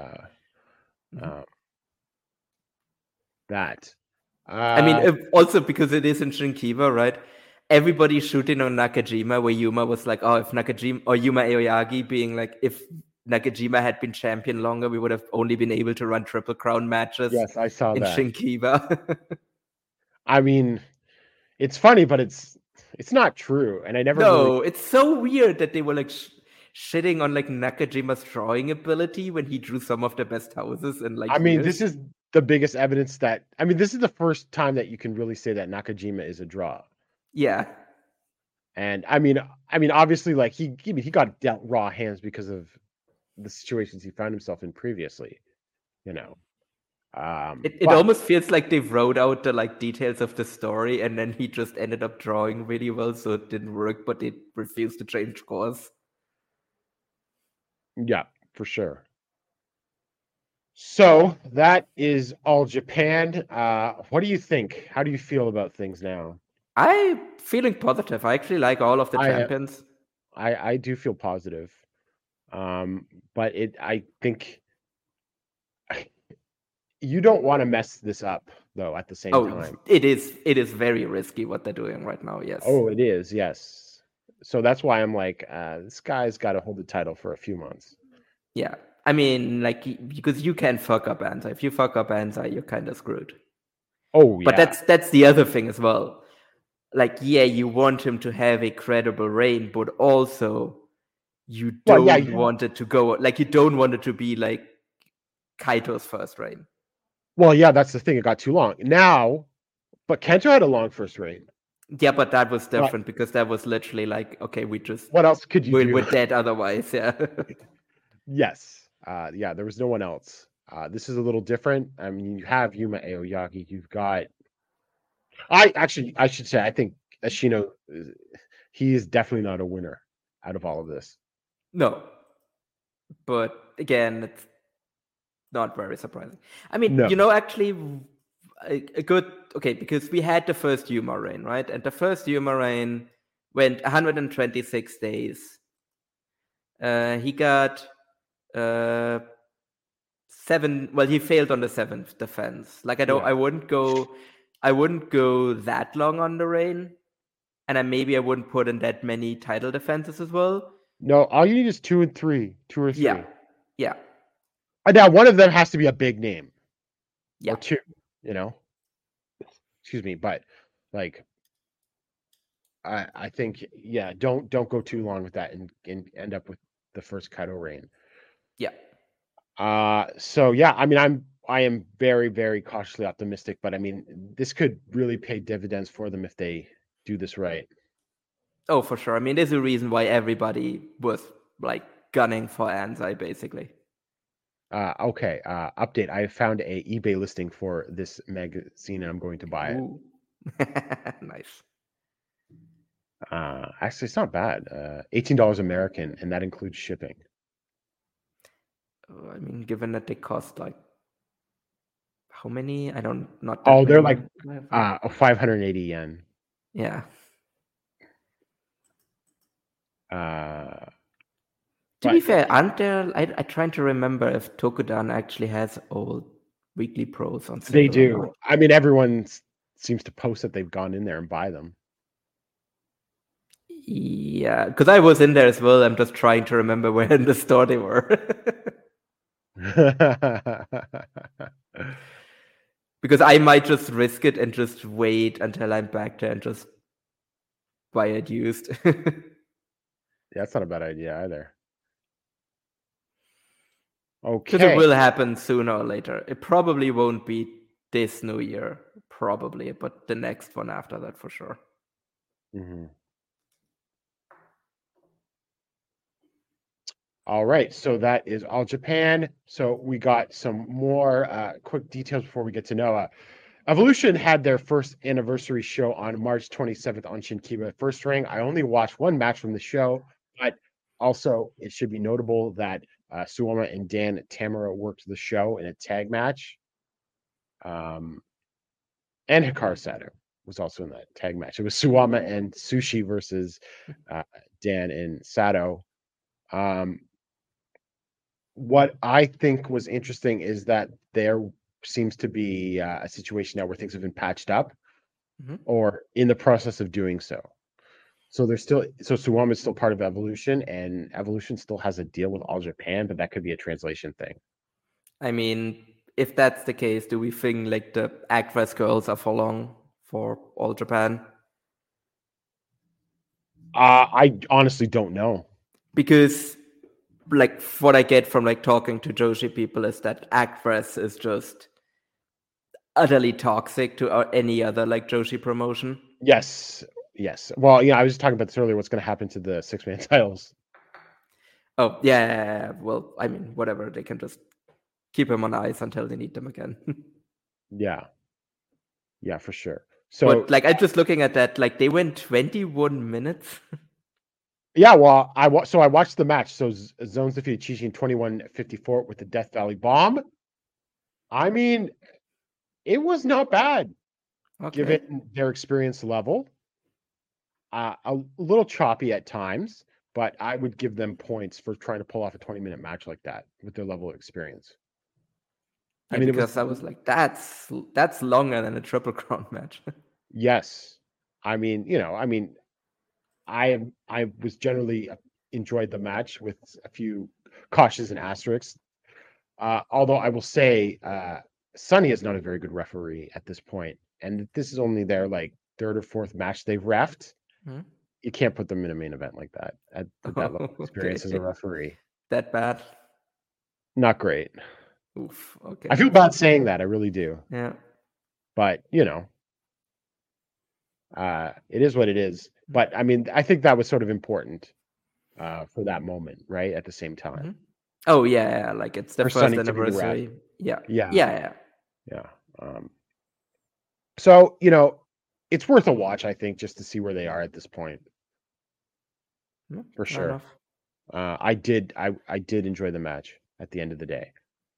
that. I mean, also because it is in Shinkiba, right? Everybody's shooting on Nakajima, where Yuma was like, "Oh, if Nakajima or Yuma Aoyagi being like, if Nakajima had been champion longer, we would have only been able to run Triple Crown matches." Yes, I saw in that. Shinkiba. I mean, it's funny, but it's not true, and I never. No, it's so weird that they were like shitting on like Nakajima's drawing ability when he drew some of the best houses and like. I mean, this is the biggest evidence that this is the first time that you can really say that Nakajima is a draw. Yeah. And I mean, obviously, like he got dealt raw hands because of the situations he found himself in previously. You know, it almost feels like they wrote out the like details of the story, and then he just ended up drawing really well, so it didn't work. But they refused to change course. Yeah, for sure. So that is All Japan. What do you think? How do you feel about things now? I'm feeling positive. I actually like all of the champions. I do feel positive. But I think you don't want to mess this up though at the same time. It is very risky what they're doing right now, yes. Oh, it is, yes. So that's why I'm like, this guy's got to hold the title for a few months. Yeah. I mean, like, because you can fuck up Anzai. If you fuck up Anzai, you're kind of screwed. Oh, yeah. But that's the other thing as well. Like, yeah, you want him to have a credible reign, but also you don't want it to go, like, you don't want it to be like Kaito's first reign. Well, yeah, that's the thing. It got too long. Now, but Kento had a long first reign. Yeah, but that was different because that was literally like, okay, we just... What else could you do? We're dead otherwise, yeah. Yes. Yeah, there was no one else. This is a little different. I mean, you have Yuma Aoyagi. You've got... I should say, I think Ashino, he is definitely not a winner out of all of this. No. But again, it's not very surprising. I mean, actually, a good... Okay, because we had the first Yuma reign, right? And the first Yuma reign went 126 days. He got 7... Well, he failed on the 7th defense. Like, I wouldn't go that long on the reign. And maybe I wouldn't put in that many title defenses as well. No, all you need is 2 and 3. 2 or 3. Yeah. Now, one of them has to be a big name. Yeah. Or 2, Excuse me, but like I think don't go too long with that and end up with the first Kaito reign. Yeah. So yeah, I mean I am very, very cautiously optimistic, but I mean this could really pay dividends for them if they do this right. Oh, for sure. I mean, there's a reason why everybody was like gunning for Anzai, basically. Okay. Update. I found a eBay listing for this magazine and I'm going to buy it. Nice. Actually, it's not bad. $18 American, and that includes shipping. I mean, given that they cost like how many? I don't not. Oh, they're like 580 yen. Yeah. To be fair, aren't there? I'm trying to remember if Tokudan actually has old weekly pros on sale. They do. I mean, everyone seems to post that they've gone in there and buy them. Yeah, because I was in there as well. I'm just trying to remember where in the store they were. Because I might just risk it and just wait until I'm back there and just buy it used. Yeah, that's not a bad idea either. Okay. Because it will happen sooner or later. It probably won't be this new year, probably, but the next one after that for sure. Mm-hmm. All right, so that is All Japan. So we got some more quick details before we get to Noah. Evolution had their first anniversary show on March 27th on Shinkiba First Ring. I only watched one match from the show, but also it should be notable that Suwama and Dan Tamura worked the show in a tag match. And Hikaru Sato was also in that tag match. It was Suwama and Sushi versus Dan and Sato. What I think was interesting is that there seems to be a situation now where things have been patched up or in the process of doing so. So Suwama is still part of Evolution, and Evolution still has a deal with All Japan, but that could be a translation thing. I mean, if that's the case, do we think like the Actress girls are for long for All Japan? I honestly don't know. Because like what I get from like talking to Joshi people is that Actress is just utterly toxic to any other like Joshi promotion. Yes. Well, I was just talking about this earlier. What's going to happen to the 6-man titles? Oh, yeah. Well, I mean, whatever. They can just keep them on ice until they need them again. Yeah, for sure. So, but like, I'm just looking at that. Like, they went 21 minutes. Yeah, well, I watched the match. So Zones defeated Chichi in 21:54 with the Death Valley Bomb. I mean, it was not bad, given their experience level. A little choppy at times, but I would give them points for trying to pull off a 20-minute match like that with their level of experience. I mean, because I was like, that's longer than a Triple Crown match. Yes, I was generally enjoyed the match with a few cautions and asterisks. Although I will say, Sonny is not a very good referee at this point, and this is only their like third or fourth match they've reffed. You can't put them in a main event like that at that level of experience as a referee. That bad? Not great. Oof. Okay. I feel bad saying that. I really do. Yeah. But it is what it is. But I mean, I think that was sort of important for that moment, right? At the same time. Oh yeah, like it's the first anniversary. Yeah. So it's worth a watch, I think, just to see where they are at this point. For sure. I did enjoy the match at the end of the day.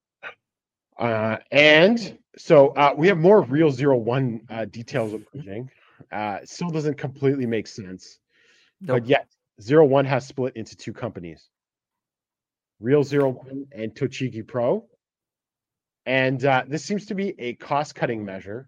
And so we have more Real 01 details emerging. Still doesn't completely make sense. Nope. But yet, 01 has split into two companies. Real 01 and Tochigi Pro. And this seems to be a cost-cutting measure.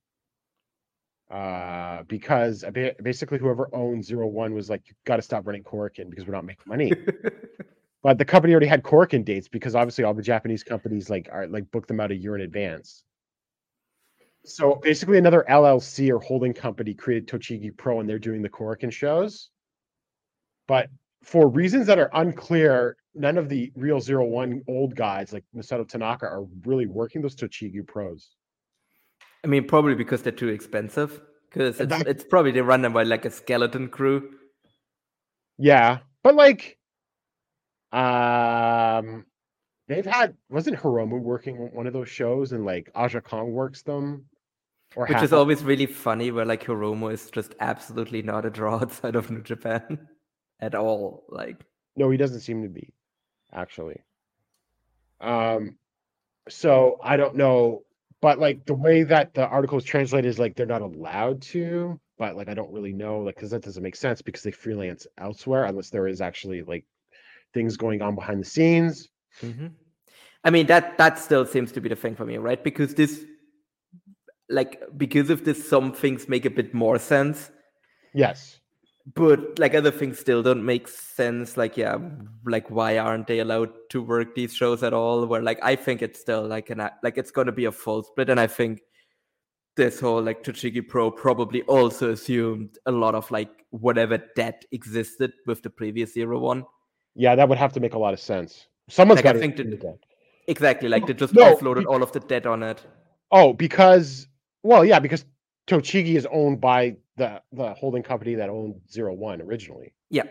Because basically whoever owned 01 was like, you've got to stop running Korakuen because we're not making money. But the company already had Korakuen dates because obviously all the Japanese companies book them out a year in advance. So basically another LLC or holding company created Tochigi Pro, and they're doing the Korakuen shows. But for reasons that are unclear, none of the Real 01 old guys like Masato Tanaka are really working those Tochigi Pros. I mean, probably because they're too expensive. Because it's probably they run them by like a skeleton crew. Yeah, but like, they've had, wasn't Hiromu working one of those shows, and like Aja Kong works them, which is always really funny. Where like Hiromu is just absolutely not a draw outside of New Japan at all. Like, no, he doesn't seem to be, actually. So I don't know. But like the way that the article is translated is like they're not allowed to, but like I don't really know, like, because that doesn't make sense because they freelance elsewhere unless there is actually like things going on behind the scenes. I mean that still seems to be the thing for me, right? Because because of this, some things make a bit more sense. Yes. But like other things still don't make sense. Like, yeah, like why aren't they allowed to work these shows at all? Where like I think it's still like it's going to be a full split, and I think this whole like Tochigi Pro probably also assumed a lot of like whatever debt existed with the previous 01. Yeah, that would have to make a lot of sense. Someone's got to think that exactly like they just offloaded all of the debt on it. Oh, because Tochigi is owned by the holding company that owned 01 originally. Yeah.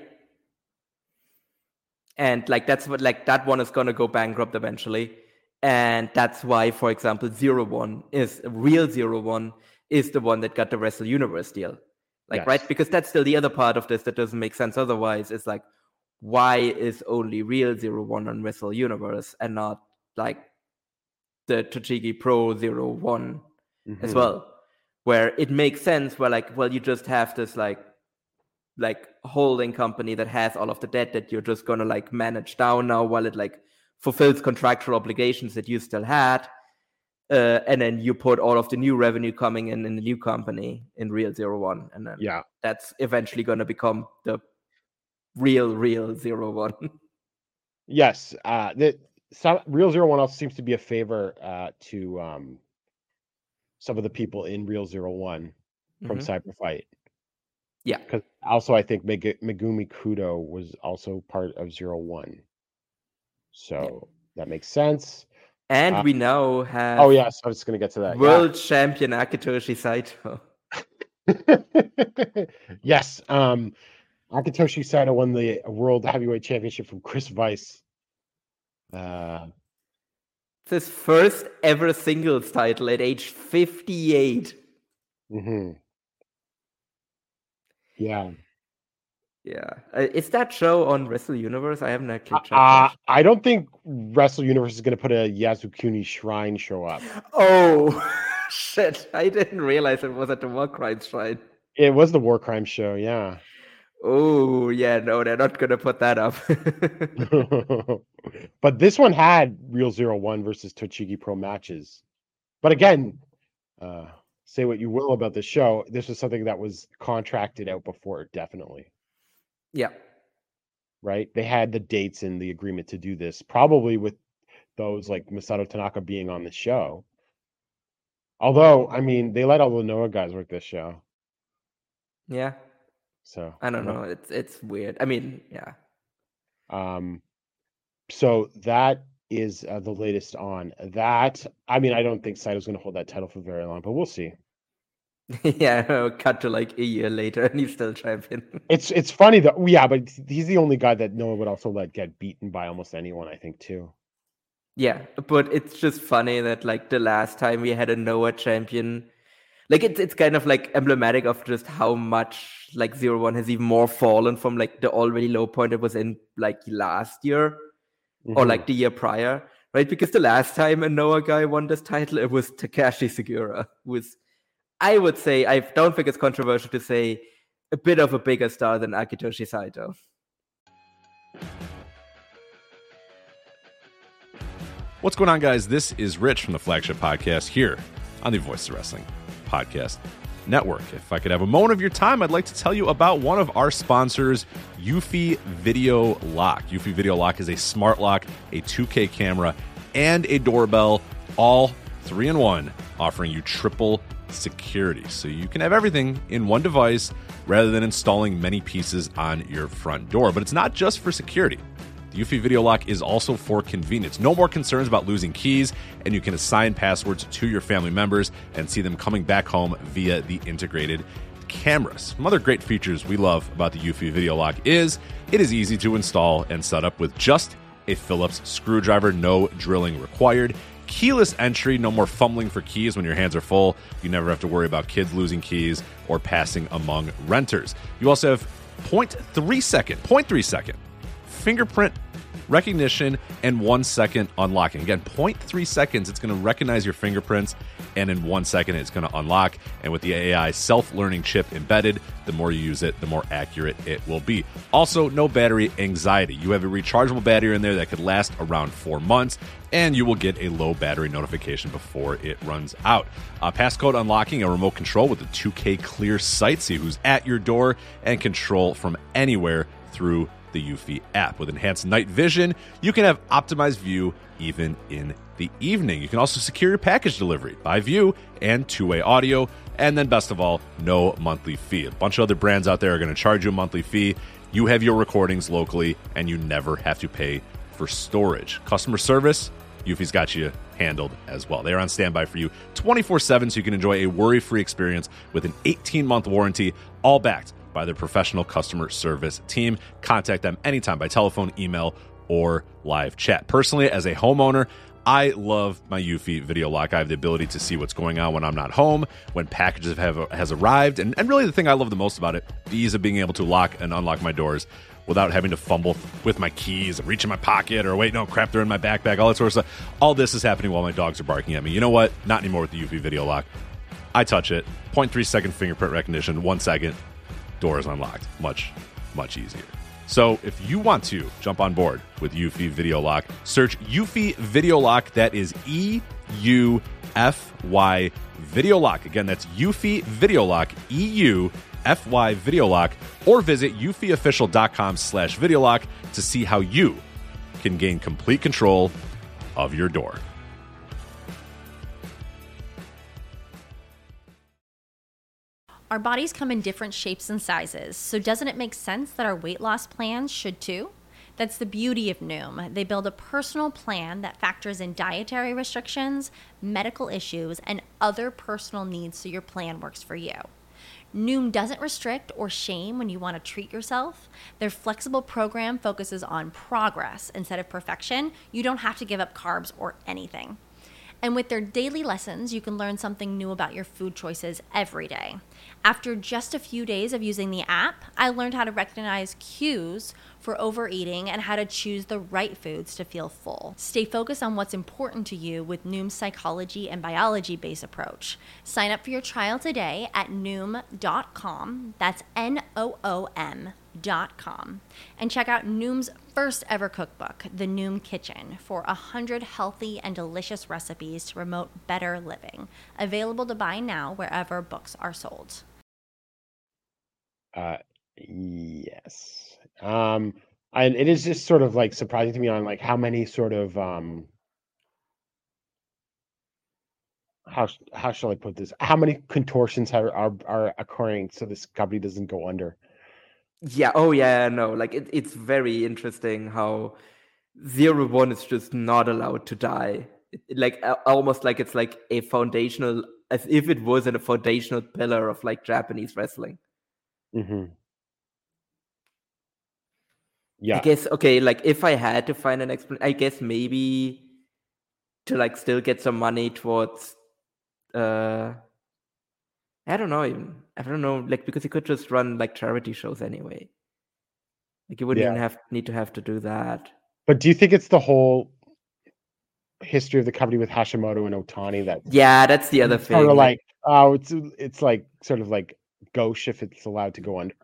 And like that's what like that one is gonna go bankrupt eventually. And that's why, for example, Real 01 is the one that got the Wrestle Universe deal. Like, yes. Right? Because that's still the other part of this that doesn't make sense otherwise. It's like, why is only Real 01 on Wrestle Universe and not like the Tochigi Pro 01 as well, where it makes sense where like, well, you just have this like holding company that has all of the debt that you're just going to like manage down now while it like fulfills contractual obligations that you still had. And then you put all of the new revenue coming in the new company in Real 01. And then that's eventually going to become the real 01. Yes. Real 01 also seems to be a favor to some of the people in Real 01 from Cyberfight. Yeah. Because also I think Megumi Kudo was also part of 01. So that makes sense. And we now have... Oh, yes. I was just going to get to that. World champion Akitoshi Saito. Yes. Akitoshi Saito won the World Heavyweight Championship from Chris Weiss. It's his first ever singles title at age 58. Yeah. Yeah. Is that show on Wrestle Universe? I haven't actually checked. I don't think Wrestle Universe is going to put a Yasukuni Shrine show up. Oh, shit. I didn't realize it was at the War Crimes Shrine. It was the War Crimes show, yeah. Oh, yeah, no, they're not going to put that up. But this one had Real 01 versus Tochigi Pro matches. But again, say what you will about the show, this was something that was contracted out before, definitely. Yeah. Right? They had the dates in the agreement to do this, probably with those like Masato Tanaka being on the show. Although, I mean, they let all the Noah guys work this show. Yeah. So I don't know. It's weird. I mean, yeah. So that is the latest on that. I mean, I don't think Saito's going to hold that title for very long, but we'll see. Yeah, cut to like a year later and he's still champion. It's funny though. Yeah, but he's the only guy that Noah would also let get beaten by almost anyone, I think, too. Yeah, but it's just funny that like the last time we had a Noah champion, like it's kind of like emblematic of just how much like 01 has even more fallen from like the already low point it was in like last year or like the year prior, right? Because the last time a Noah guy won this title, it was Takashi Sugiura, who was, I would say, I don't think it's controversial to say, a bit of a bigger star than Akitoshi Saito. What's going on, guys? This is Rich from the Flagship Podcast here on the Voices of Wrestling Podcast Network. If I could have a moment of your time, I'd like to tell you about one of our sponsors, Eufy Video Lock. Eufy Video Lock is a smart lock, a 2K camera, and a doorbell, all 3-in-1, offering you triple security. So you can have everything in one device rather than installing many pieces on your front door. But it's not just for security. The Eufy Video Lock is also for convenience. No more concerns about losing keys, and you can assign passwords to your family members and see them coming back home via the integrated cameras. Some other great features we love about the Eufy Video Lock is it is easy to install and set up with just a Phillips screwdriver, no drilling required. Keyless entry, no more fumbling for keys when your hands are full. You never have to worry about kids losing keys or passing among renters. You also have 0.3 second fingerprint recognition and 1 second unlocking. Again, 0.3 seconds, it's going to recognize your fingerprints, and in 1 second, it's going to unlock. And with the AI self-learning chip embedded, the more you use it, the more accurate it will be. Also, no battery anxiety. You have a rechargeable battery in there that could last around 4 months, and you will get a low battery notification before it runs out. Passcode unlocking, a remote control with a 2K clear sight, see who's at your door, and control from anywhere through the Eufy app. With enhanced night vision, you can have optimized view even in the evening. You can also secure your package delivery by view and two-way audio. And then best of all, no monthly fee. A bunch of other brands out there are going to charge you a monthly fee. You have your recordings locally, and you never have to pay for storage. Customer service, Eufy's got you handled as well. They're on standby for you 24/7, so you can enjoy a worry-free experience with an 18-month warranty, all backed by their professional customer service team. Contact them anytime by telephone, email, or live chat. Personally, as a homeowner, I love my Eufy Video Lock. I have the ability to see what's going on when I'm not home, when packages has arrived, and really the thing I love the most about it, the ease of being able to lock and unlock my doors without having to fumble with my keys and reach in my pocket or wait, no, crap, they're in my backpack, all that sort of stuff. All this is happening while my dogs are barking at me. You know what? Not anymore with the Eufy Video Lock. I touch it, 0.3 second fingerprint recognition, 1 second, door is unlocked. Much, much easier. So if you want to jump on board with Eufy Video Lock, search Eufy Video Lock. That is EUFY Video Lock. Again, that's Eufy Video Lock, EUFY Video Lock, or visit eufyofficial.com/video lock to see how you can gain complete control of your door. Our bodies come in different shapes and sizes, so doesn't it make sense that our weight loss plans should too? That's the beauty of Noom. They build a personal plan that factors in dietary restrictions, medical issues, and other personal needs so your plan works for you. Noom doesn't restrict or shame when you want to treat yourself. Their flexible program focuses on progress instead of perfection. You don't have to give up carbs or anything. And with their daily lessons, you can learn something new about your food choices every day. After just a few days of using the app, I learned how to recognize cues for overeating and how to choose the right foods to feel full. Stay focused on what's important to you with Noom's psychology and biology-based approach. Sign up for your trial today at Noom.com. That's Noom.com. And check out Noom's first ever cookbook, The Noom Kitchen, for 100 healthy and delicious recipes to promote better living. Available to buy now wherever books are sold. Yes. And it is just sort of like surprising to me on like how many sort of how shall I put this? How many contortions are occurring so this company doesn't go under? Yeah. Oh, yeah. No. Like it's very interesting how 01 is just not allowed to die. Like almost like it's like a foundational, as if it was a foundational pillar of like Japanese wrestling. Mm-hmm. Yeah. I guess okay. Like if I had to find an explanation, I guess maybe to like still get some money towards. I don't know even. I don't know, like because you could just run like charity shows anyway. Like you wouldn't even need to do that. But do you think it's the whole history of the company with Hashimoto and Otani that? Yeah, that's the other thing. Sort of like it's like sort of like gauche if it's allowed to go under.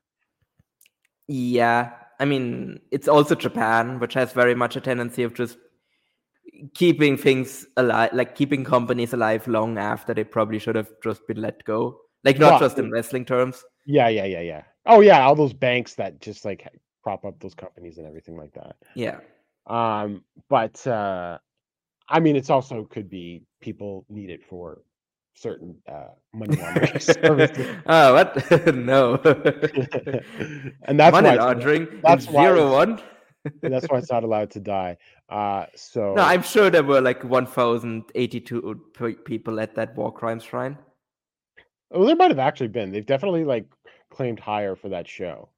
Yeah, I mean it's also Japan, which has very much a tendency of just keeping things alive, like keeping companies alive long after they probably should have just been let go. Like not just in wrestling terms. Yeah. Oh yeah, all those banks that just like prop up those companies and everything like that. Yeah. But I mean, it's also could be people need it for certain money laundering services. Oh, what? No. And that's money why laundering. That's why 01. That's why it's not allowed to die. So no, I'm sure there were like 1,082 people at that war crime shrine. Well, there might have actually been. They've definitely like claimed higher for that show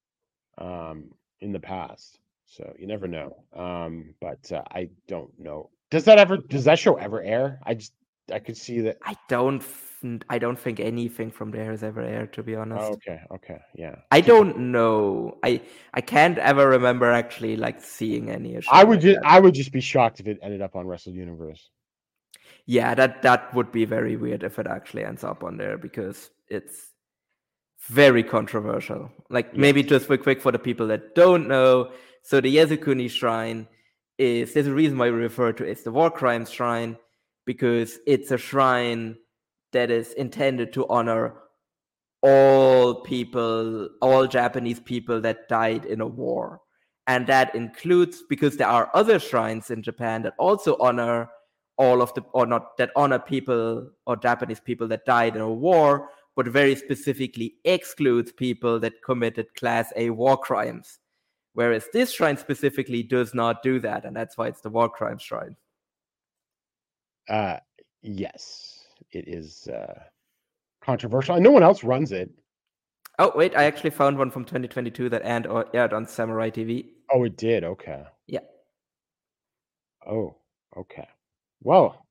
in the past. So you never know. But I don't know. Does that show ever air? I could see that. I don't think anything from there has ever aired, to be honest. Oh, okay, yeah. I don't know. I can't ever remember actually like seeing any issue. I would just be shocked if it ended up on Wrestle Universe. Yeah, that would be very weird if it actually ends up on there because it's very controversial. Like maybe just real quick for the people that don't know. So the Yasukuni Shrine there's a reason why we refer to it as the War Crimes Shrine, because it's a shrine that is intended to honor all Japanese people that died in a war. And that includes, because there are other shrines in Japan that also honor honor people or Japanese people that died in a war, but very specifically excludes people that committed Class A war crimes. Whereas this shrine specifically does not do that, and that's why it's the War Crimes Shrine. Yes, it is controversial. And no one else runs it. Oh, wait, I actually found one from 2022 that aired on Samurai TV. Oh, it did? Okay. Yeah. Oh, okay. Well.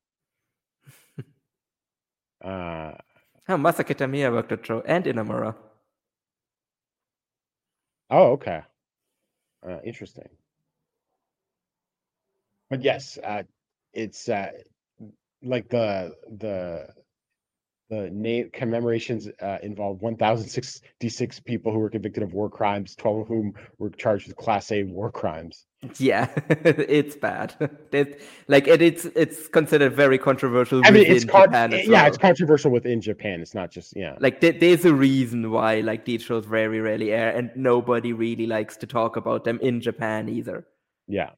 Masaki Tamiya worked at Joe and Inamura. Oh, okay. Interesting. But yes, it's like the name commemorations involved 1,066 people who were convicted of war crimes, 12 of whom were charged with Class A war crimes. Yeah, it's bad. It's considered very controversial. I mean, Japan as well. It's controversial within Japan. It's not just Like there's a reason why like these shows very rarely air, and nobody really likes to talk about them in Japan either. Yeah.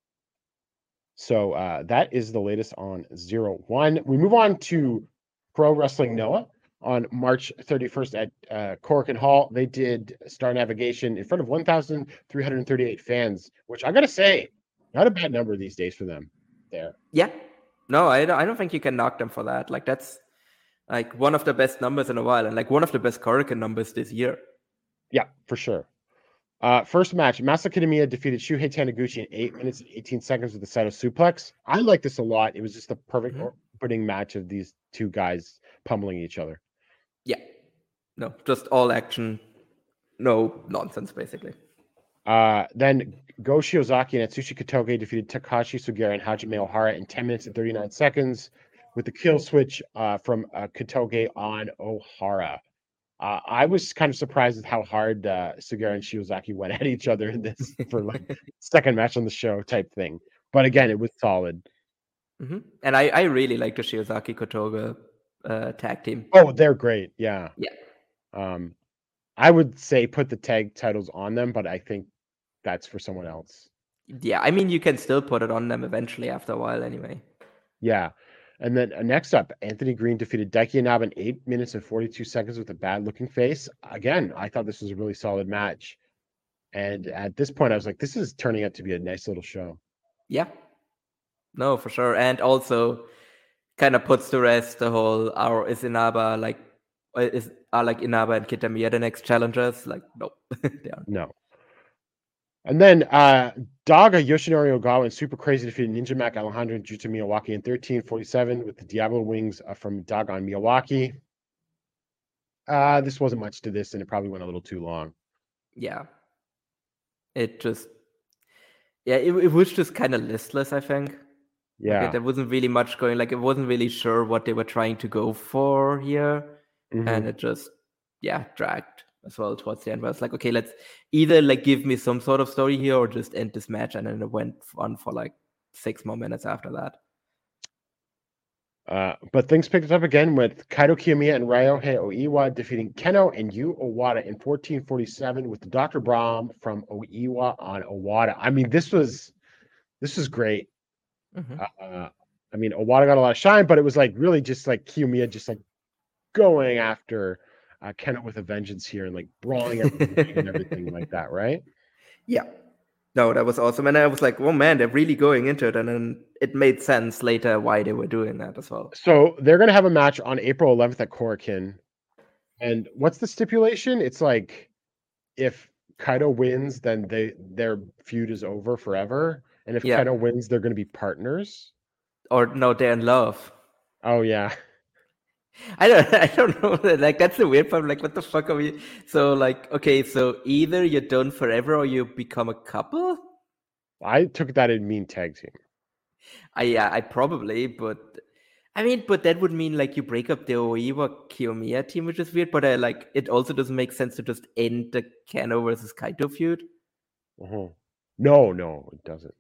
So that is the latest on 01. We move on to Pro Wrestling Noah on March 31st at Korakuen Hall. They did Star Navigation in front of 1,338 fans, which I gotta say, not a bad number these days for them. There. Yeah. No, I don't think you can knock them for that. Like that's like one of the best numbers in a while, and like one of the best Korakuen numbers this year. Yeah, for sure. First match, Masaki Kitamiya defeated Shuhei Taniguchi in 8 minutes and 18 seconds with a Saito suplex. I like this a lot. It was just the perfect opening match of these two guys pummeling each other. Yeah. No, just all action, no nonsense, basically. Then Go Shiozaki and Atsushi Kotoge defeated Takashi Sugiura and Hajime Ohara in 10 minutes and 39 seconds with the kill switch from Kotoge on Ohara. I was kind of surprised at how hard Sugiura and Shiozaki went at each other in this for like second match on the show type thing. But again, it was solid. Mm-hmm. And I really like the Shiozaki Kotoge tag team. Oh, they're great. Yeah. Yeah. I would say put the tag titles on them, but I think that's for someone else. Yeah, I mean, you can still put it on them eventually after a while anyway. Yeah. And then next up, Anthony Green defeated Daiki Inaba in 8 minutes and 42 seconds with a bad-looking face. Again, I thought this was a really solid match. And at this point, I was like, this is turning out to be a nice little show. Yeah. No, for sure. And also kind of puts to rest the whole, is Inaba like Inaba and Kitamiya the next challengers? Like, no. They aren't. No. And then Daga, Yoshinori Ogawa, and Super Crazy defeated Ninja Mac, Alejandro, and Juta Miyawaki in 13:47 with the Diablo Wings from Daga on Miyawaki. This wasn't much to this, and it probably went a little too long. Yeah. It just... Yeah, it was just kind of listless, I think. Yeah. Like, there wasn't really much going... Like, it wasn't really sure what they were trying to go for here. Mm-hmm. And it just, dragged as well towards the end. Where it's like, okay, let's either like give me some sort of story here or just end this match. And then it went on for like 6 more minutes after that. But things picked up again with Kaito Kiyomiya and Ryohei Oiwa defeating Keno and Yu Owada in 14:47 with the Dr. Brahm from Oiwa on Owada. I mean, this was great. Mm-hmm. I mean, Owada got a lot of shine, but it was like really just like Kiyomiya just like going after Keno with a vengeance here and like brawling everything and everything like that, right? Yeah. No, that was awesome. And I was like, oh man, they're really going into it. And then it made sense later why they were doing that as well. So they're going to have a match on April 11th at Korakuen. And what's the stipulation? It's like if Kaito wins, then their feud is over forever. And if Kaito wins, they're going to be partners. Or no, they're in love. Oh, yeah. I don't know. Like, that's the weird part. Like, what the fuck are we? So, like, okay, so either you're done forever or you become a couple? I took that in mean tag team. I probably, but I mean, but that would mean like you break up the Oiwa Kiyomiya team, which is weird. But like, it also doesn't make sense to just end the Keno versus Kaito feud. Uh-huh. No, it doesn't.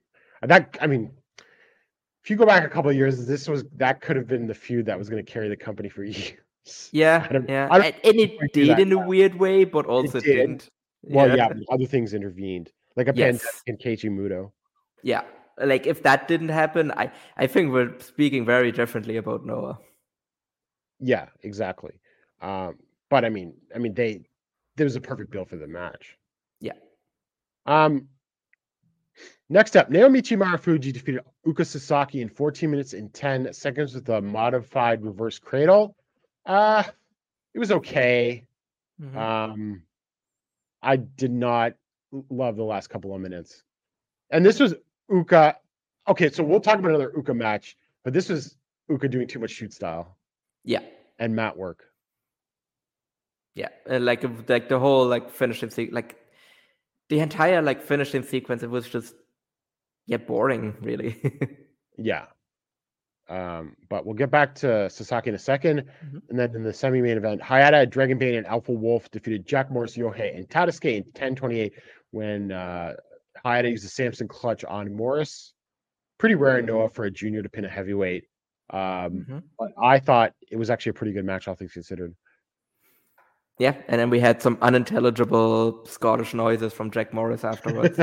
If you go back a couple of years, that could have been the feud that was going to carry the company for years. Yeah. And it did in a weird way, but also it didn't. Well, but other things intervened, like a pandemic and Keiji Muto. Yeah, like if that didn't happen, I think we're speaking very differently about Noah. Yeah, exactly. But I mean, there was a perfect bill for the match. Yeah. Next up, Naomichi Marufuji defeated Uka Sasaki in 14 minutes and 10 seconds with a modified reverse cradle. It was okay. Mm-hmm. I did not love the last couple of minutes. And this was Uka. Okay, so we'll talk about another Uka match, but this was Uka doing too much shoot style. Yeah. And mat work. Yeah. And like the whole like finishing thing, like the entire like finishing sequence, it was just boring, really. Yeah. But we'll get back to Sasaki in a second. And then in the semi-main event, Hayata, Dragonbane, and Alpha Wolf defeated Jack Morris, Yohei, and Tadasuke in 10:28 when Hayata used the Samson clutch on Morris. Pretty rare in Noah for a junior to pin a heavyweight. But I thought it was actually a pretty good match, all things considered. Yeah, and then we had some unintelligible Scottish noises from Jack Morris afterwards.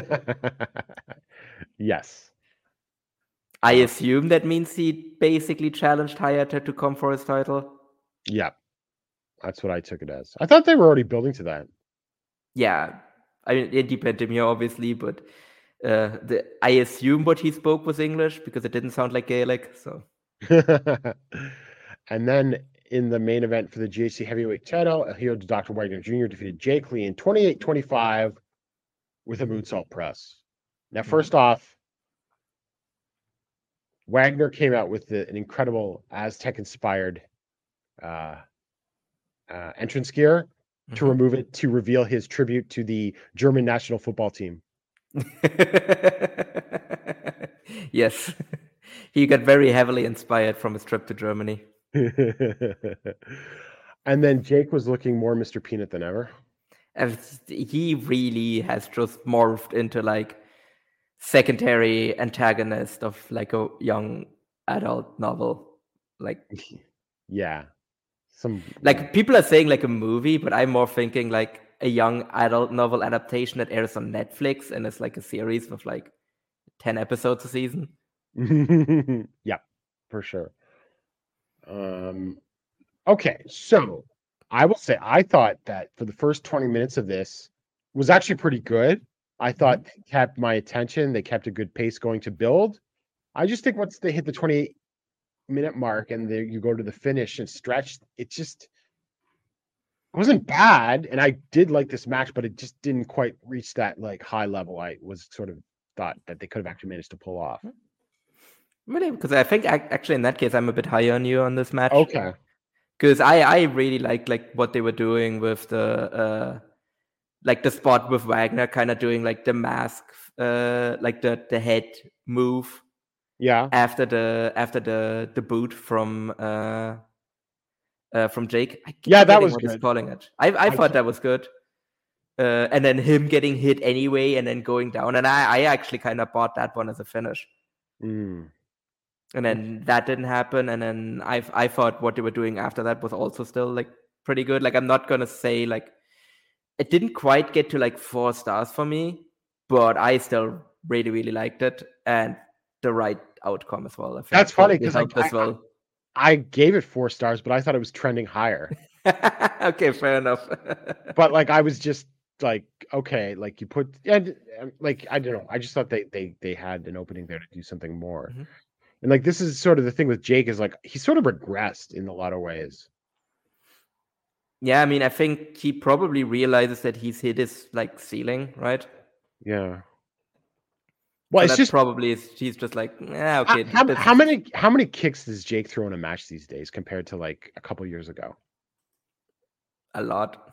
Yes. I assume that means he basically challenged Hayata to come for his title. Yeah. That's what I took it as. I thought they were already building to that. Yeah. I mean, it depended here, obviously, but I assume what he spoke was English because it didn't sound like Gaelic. So, and then in the main event for the GHC heavyweight title, El Hijo de Dr. Wagner Jr. defeated Jake Lee in 28-25 with a moonsault press. Now, first off, Wagner came out with an incredible Aztec-inspired entrance gear to remove it to reveal his tribute to the German national football team. Yes. He got very heavily inspired from his trip to Germany. And then Jake was looking more Mr. Peanut than ever. And he really has just morphed into like secondary antagonist of like a young adult novel. Like, yeah. Like people are saying like a movie, but I'm more thinking like a young adult novel adaptation that airs on Netflix and it's like a series with like 10 episodes a season. Yeah, for sure. Okay, so I will say I thought that for the first 20 minutes of this was actually pretty good. I thought they kept my attention. They kept a good pace going to build. I just think once they hit the 28-minute mark and you go to the finish and stretch, it wasn't bad. And I did like this match, but it just didn't quite reach that like high level I was sort of thought that they could have actually managed to pull off. Really? Because I think actually in that case, I'm a bit higher on you on this match. Okay. Because I really like what they were doing with the like the spot with Wagner kind of doing like the mask, like the head move. Yeah. After the boot from Jake. Yeah, that was good. He's calling it. I thought that was good. And then him getting hit anyway and then going down. And I actually kind of bought that one as a finish. And then that didn't happen. And then I thought what they were doing after that was also still like pretty good. Like I'm not gonna say like it didn't quite get to like 4 stars for me, but I still really, really liked it. And the right outcome as well. That's funny because I gave it 4 stars, but I thought it was trending higher. Okay, fair enough. But like I was just like, okay, like you put, and like I don't know, I just thought they had an opening there to do something more. And like this is sort of the thing with Jake is like he sort of regressed in a lot of ways. Yeah, I mean, I think he probably realizes that he's hit his like ceiling, right? Yeah. Well, so it's just probably he's just like, okay. How many kicks does Jake throw in a match these days compared to like a couple years ago? A lot.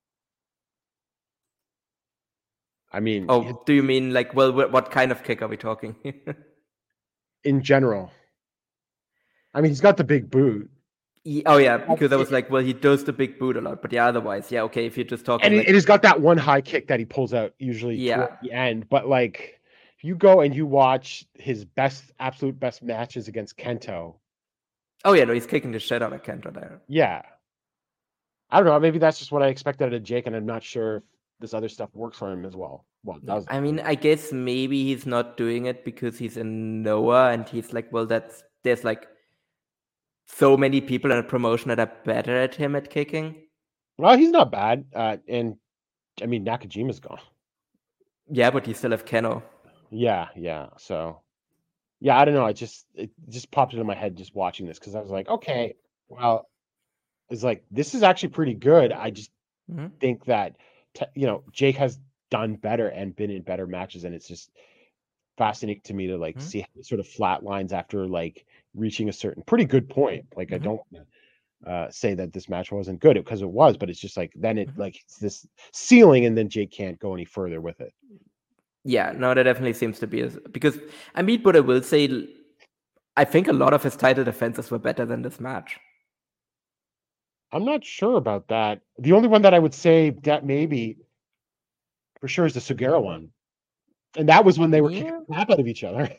I mean, do you mean like, well, what kind of kick are we talking? In general, I mean, he's got the big boot. Yeah, because I was like, well, he does the big boot a lot, but yeah, otherwise, yeah, okay. If you're just talking, and it has got that one high kick that he pulls out usually toward the end, but like. You go and you watch his absolute best matches against Kento. Oh yeah, no, he's kicking the shit out of Kento there. Yeah, I don't know. Maybe that's just what I expected out of Jake, and I'm not sure if this other stuff works for him as well. I mean, I guess maybe he's not doing it because he's in Noah, and he's like, well, there's like so many people in a promotion that are better at him at kicking. Well, he's not bad, and I mean Nakajima's gone. Yeah, but you still have Keno. Yeah. So, yeah, I don't know. It just popped into my head just watching this because I was like, okay, well, it's like this is actually pretty good. I just think that Jake has done better and been in better matches, and it's just fascinating to me to like see how it sort of flat lines after like reaching a certain pretty good point. Like I don't, say that this match wasn't good, because it was, but it's just like then it like it's this ceiling, and then Jake can't go any further with it. Yeah, no, that definitely seems to be because I mean, but I will say, I think a lot of his title defenses were better than this match. I'm not sure about that. The only one that I would say that maybe for sure is the Sugiura one, and that was when they were kicking the crap out of each other.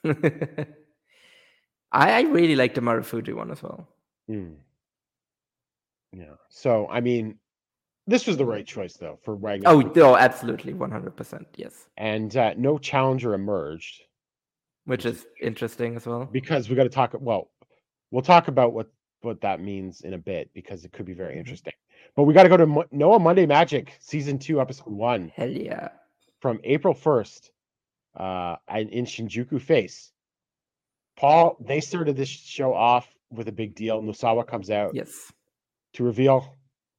I really like the Marufuji one as well. Yeah. So I mean, this was the right choice though for Wagner. Oh, no, absolutely, 100%, yes. And no challenger emerged, which is interesting as well. Because we got to talk. Well, we'll talk about what that means in a bit, because it could be very interesting. But we got to go to Noah Monday Magic Season 2, Episode 1. Hell yeah! From April 1st, in Shinjuku Face. Paul, they started this show off with a big deal. Nosawa comes out, yes, to reveal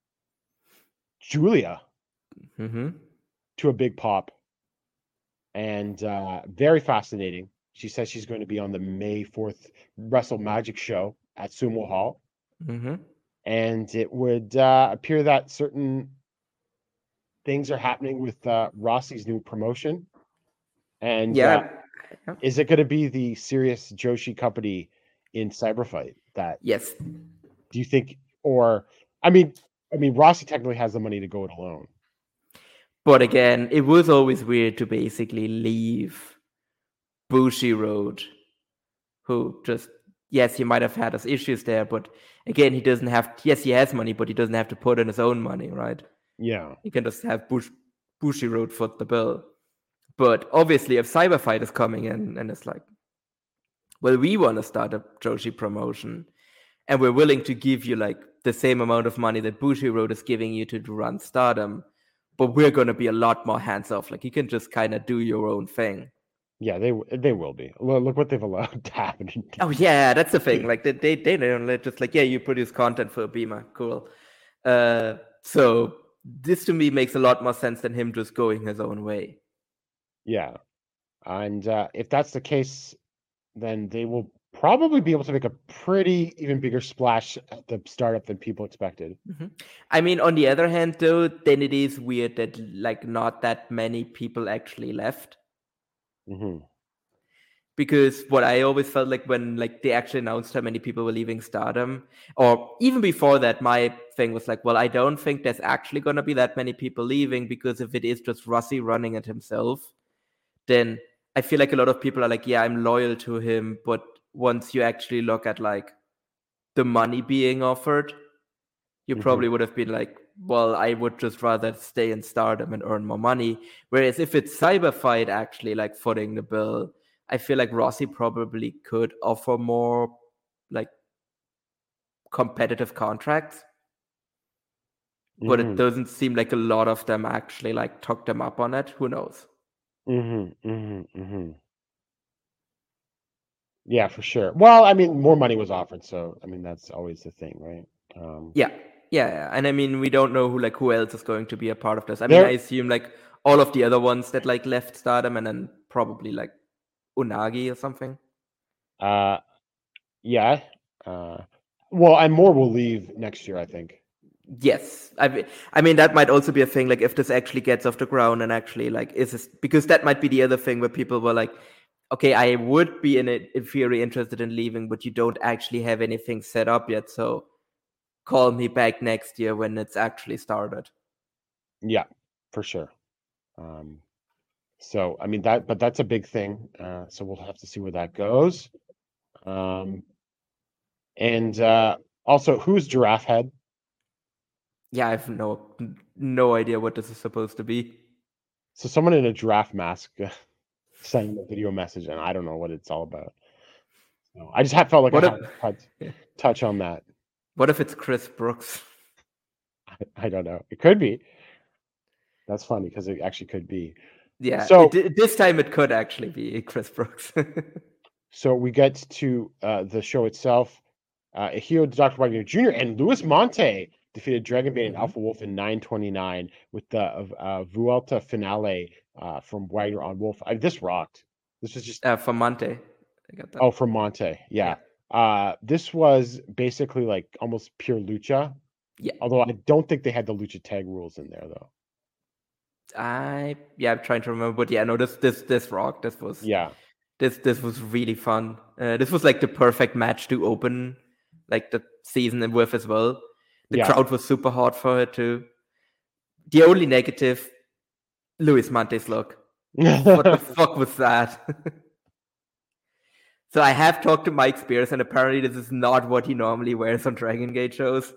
Julia to a big pop, and very fascinating. She says she's going to be on the May 4th Wrestle Magic show at Sumo Hall. And it would appear that certain things are happening with Rossi's new promotion. And is it going to be the Serious Joshi company in Cyberfight? That yes. Do you think? Or I mean, Rossi technically has the money to go it alone. But again, it was always weird to basically leave Bushiroad, who just, yes, he might have had his issues there, but again, he doesn't have, yes, he has money, but he doesn't have to put in his own money, right? Yeah. He can just have Bushiroad foot the bill. But obviously, if Cyberfight is coming in and it's like, well, we want to start a Joshi promotion, and we're willing to give you like the same amount of money that Bushiroad is giving you to run Stardom, but we're going to be a lot more hands-off. Like, you can just kind of do your own thing. Yeah, they will be. Look what they've allowed to happen. Oh yeah, that's the thing. Like they don't just like, yeah, you produce content for Bima, cool. So this to me makes a lot more sense than him just going his own way. Yeah, and if that's the case, then they will probably be able to make a pretty even bigger splash at the startup than people expected. I mean, on the other hand, though, then it is weird that like not that many people actually left. Because what I always felt like when like they actually announced how many people were leaving Stardom, or even before that, my thing was like, well, I don't think there's actually going to be that many people leaving, because if it is just Rossi running it himself, then I feel like a lot of people are like, yeah, I'm loyal to him. But once you actually look at like the money being offered, you probably would have been like, well, I would just rather stay in Stardom and earn more money. Whereas if it's Cyberfight actually like footing the bill, I feel like Rossi probably could offer more like competitive contracts. But it doesn't seem like a lot of them actually like took them up on it. Who knows? Yeah, for sure. Well, I mean, more money was offered, so I mean that's always the thing, right? Yeah, and I mean, we don't know who else is going to be a part of this. I mean, I assume like all of the other ones that like left Stardom, and then probably like Unagi or something. Yeah. Well, and more will leave next year, I think. Yes, I mean that might also be a thing. Like if this actually gets off the ground and actually like is this, because that might be the other thing where people were like, okay, I would be in theory interested in leaving, but you don't actually have anything set up yet, so call me back next year when it's actually started. Yeah, for sure. So I mean that's a big thing. So we'll have to see where that goes. And also, who's Giraffe Head? Yeah, I have no idea what this is supposed to be. So someone in a giraffe mask sent a video message, and I don't know what it's all about. So I just felt like I had to touch on that. What if it's Chris Brooks? I don't know. It could be. That's funny because it actually could be. Yeah. So this time it could actually be Chris Brooks. So we get to the show itself. Hiro Dr. Wagner Jr. and Luis Monte defeated Dragonbane and Alpha Wolf in 9:29 with the Vuelta finale from Wagner on Wolf. This rocked. This was just from Monte. I got that. Oh, from Monte. Yeah. This was basically like almost pure lucha. Yeah. Although I don't think they had the lucha tag rules in there though. I'm trying to remember, but yeah, no, this rocked. This was really fun. This was like the perfect match to open like the season with as well. The crowd was super hot for it too. The only negative, Luis Mante's look. What the fuck was that? So I have talked to Mike Spears, and apparently this is not what he normally wears on Dragon Gate shows.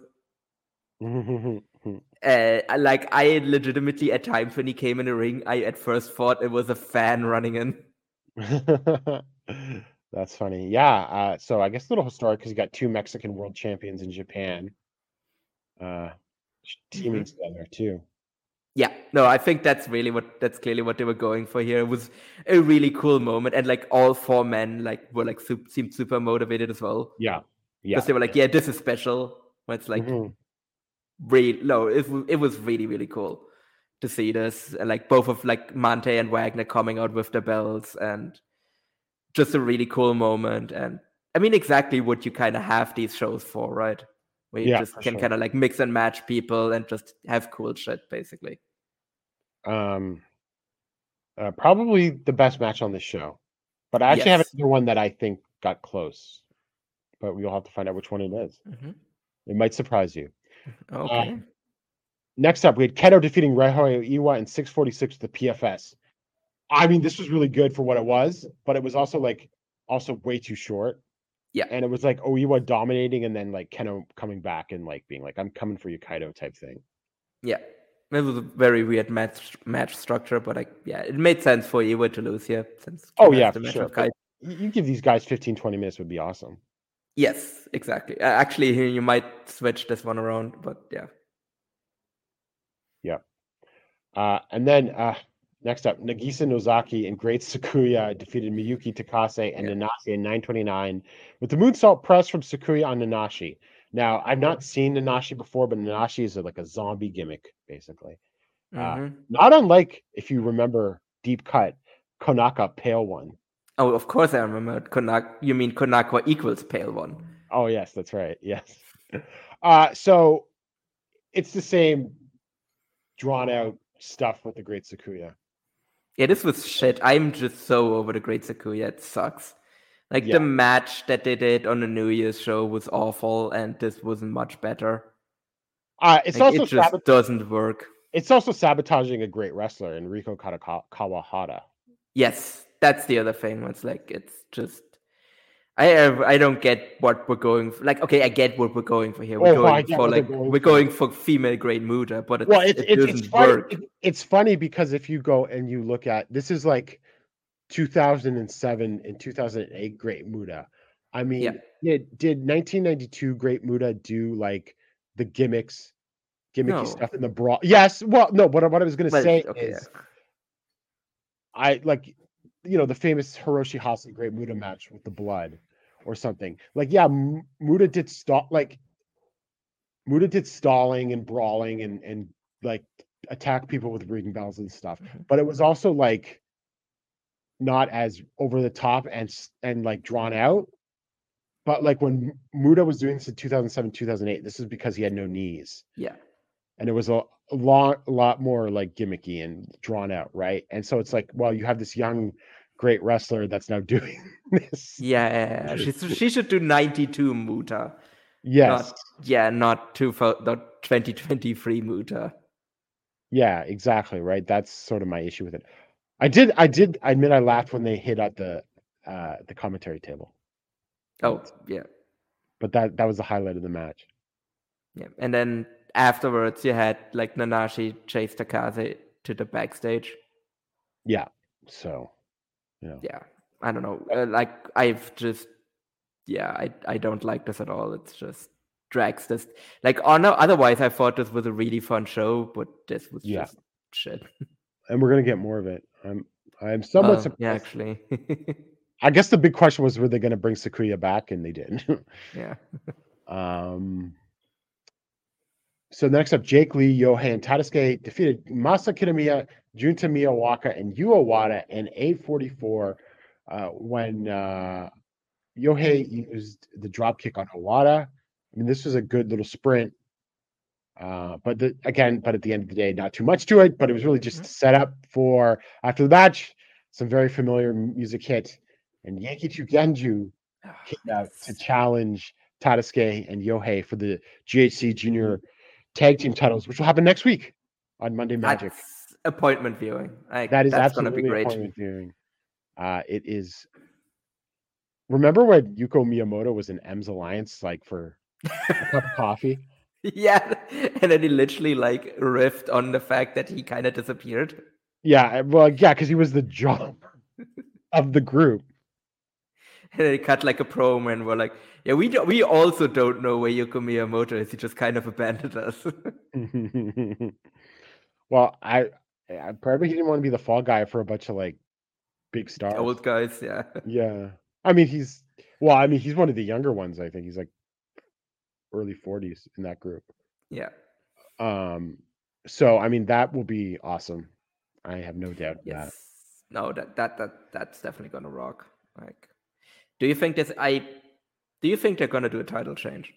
Like I legitimately at times when he came in the ring, I at first thought it was a fan running in. That's funny. Yeah. So I guess a little historic because you got 2 Mexican world champions in Japan teaming together too. Yeah, no, I think that's clearly what they were going for here. It was a really cool moment, and like all 4 men like were like seemed super motivated as well. Yeah, because they were like, this is special. But it's like it was really really cool to see this, and like both of like Mante and Wagner coming out with the belts, and just a really cool moment. And I mean, exactly what you kind of have these shows for, right? Where you just can kind of like mix and match people and just have cool shit, basically. Probably the best match on this show. But I actually have another one that I think got close. But we'll have to find out which one it is. It might surprise you. Okay. Next up, we had Kendo defeating Ryohei Iwa in 646 with the PFS. I mean, this was really good for what it was, but it was also way too short. Yeah. And it was like Oiwa dominating and then like Kendo coming back and like being like, I'm coming for you, Kaido type thing. Yeah. It was a very weird match structure, but it made sense for Iwa to lose here. Since for sure. You give these guys 15-20 minutes would be awesome. Yes, exactly. Actually, here you might switch this one around, but yeah. Yeah. And then next up, Nagisa Nozaki and Great Sakuya defeated Miyuki Takase and Nanashi in 929 with the moonsault press from Sakuya on Nanashi. Now, I've not seen Nanashi before, but Nanashi is like a zombie gimmick, basically. Not unlike, if you remember, Deep Cut, Konaka Pale One. Oh, of course I remember. You mean Konaka equals Pale One. Oh, yes, that's right. Yes. So it's the same drawn out stuff with the Great Sakuya. Yeah, this was shit. I'm just so over the Great Sakuya. It sucks. Like the match that they did on the New Year's show was awful, and this wasn't much better. It just doesn't work. It's also sabotaging a great wrestler in Riko Kawahara. Yes, that's the other thing. It's like it's just I don't get what we're going for. Like, okay, I get what we're going for here. We're going for female Great Muta, but it doesn't work. It's funny because if you go and you look at this is like 2007 and 2008 Great Muta. I mean, did 1992 Great Muta do like the gimmicky stuff in the brawl? Yes. Well, no. What I was going to say is, I like, the famous Hiroshi Hase Great Muta match with the blood or something. Like, Muta did stalling and brawling and like attack people with ring bells and stuff. But it was also like not as over the top and like drawn out. But like when Muta was doing this in 2007, 2008, this is because he had no knees. Yeah. And it was a lot more like gimmicky and drawn out, right? And so it's like, well, you have this young, great wrestler that's now doing this. Yeah, she should do 92 Muta. Yes. Not 2023 Muta. Yeah, exactly, right? That's sort of my issue with it. I admit I laughed when they hit at the commentary table. Oh, yeah. But that was the highlight of the match. Yeah, and then afterwards you had like Nanashi chase Takase to the backstage. Yeah. So, Yeah, I don't know. I don't like this at all. It's just drags this. Like, otherwise I thought this was a really fun show, but this was just shit. And we're gonna get more of it. I'm somewhat surprised. Yeah, actually. I guess the big question was, were they going to bring Sakuya back? And they didn't. Yeah. So next up, Jake Lee, Yohei, and Tadasuke defeated Masa Kitamiya, Junta Miyawaka, and Yu Owada in 8:44 when Yohei used the drop kick on Owada. I mean, this was a good little sprint. But at the end of the day, not too much to it, but it was really just set up for after the match. Some very familiar music hit, and Yankee Chukenju came out to challenge Tadasuke and Yohei for the GHC Junior Tag Team titles, which will happen next week on Monday Magic. That's appointment viewing. That's going to be great. Appointment viewing. It is. Remember when Yuko Miyamoto was in M's Alliance, like for a cup of coffee? Yeah, and then he literally like riffed on the fact that he kind of disappeared. Yeah, well, yeah, because he was the jaw of the group. And they cut like a promo and we're like, yeah, we also don't know where Yuko Miyamoto is. He just kind of abandoned us. Well, I probably he didn't want to be the fall guy for a bunch of like big stars. Old guys, yeah. Yeah. I mean, he's one of the younger ones, I think. He's like early 40s in that group. Yeah. So I mean that will be awesome. I have no doubt about that. No, that's definitely gonna rock. Like, do you think they're gonna do a title change?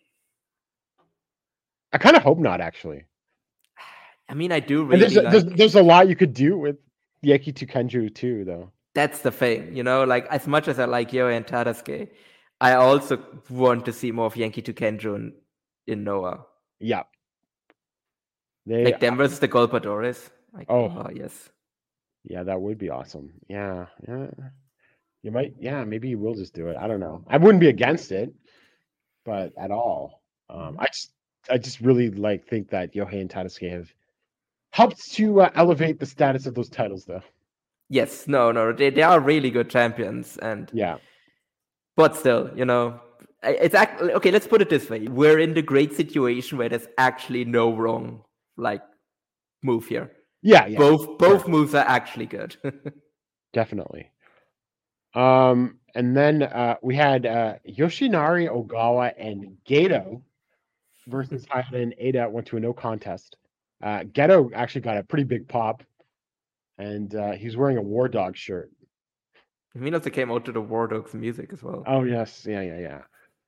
I kind of hope not, actually. I mean, I do really. There's a lot you could do with Yankee Chukenju too, though. That's the thing, like as much as I like Yohei and Tadasuke, I also want to see more of Yankee Chukenju in Noah. Yeah. Like them versus the Golpadores. Like, oh yes. Yeah, that would be awesome. Yeah. You might, maybe you will just do it. I don't know. I wouldn't be against it, but at all. I just really think that Yohei and Tadasuke have helped to elevate the status of those titles, though. Yes, no, they are really good champions, and but still, it's okay. Let's put it this way: we're in the great situation where there's actually no wrong move here. Yeah. Both moves are actually good. Definitely. And then we had Yoshinari Ogawa and Gedo versus Hayata and Eita went to a no contest. Gedo actually got a pretty big pop, and he's wearing a War Dog shirt. He also came out to the War Dogs music as well. Oh yes, yeah.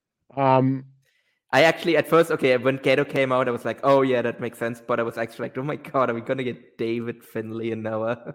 I actually at first, when Gedo came out, I was like, oh yeah, that makes sense. But I was actually like, oh my god, are we gonna get David Finlay and Noah?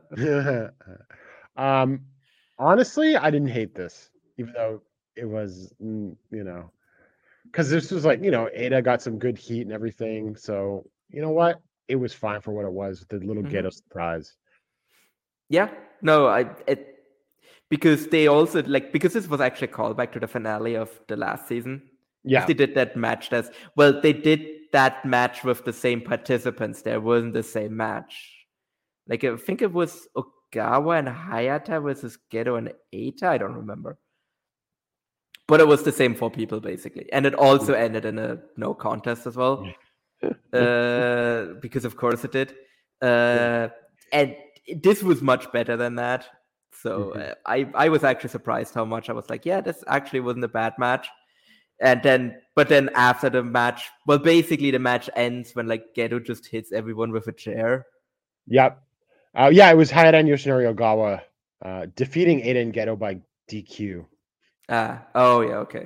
Honestly, I didn't hate this, even though it was, because this was Eita got some good heat and everything. So you know what, it was fine for what it was. The little Gedo surprise. Yeah, no, because they also because this was actually a callback to the finale of the last season. Yeah, they did that match. They did that match with the same participants. There wasn't the same match. I think it was Ogawa and Hayata versus Gedo and Eita. I don't remember, but it was the same 4 people basically, and it also ended in a no contest as well. Because of course it did, and this was much better than that. So I was actually surprised how much I was like, yeah, this actually wasn't a bad match. But then after the match, basically the match ends when Gedo just hits everyone with a chair. Yep. It was Hayata and Yoshinari Ogawa defeating Eita and Gedo by DQ. Okay.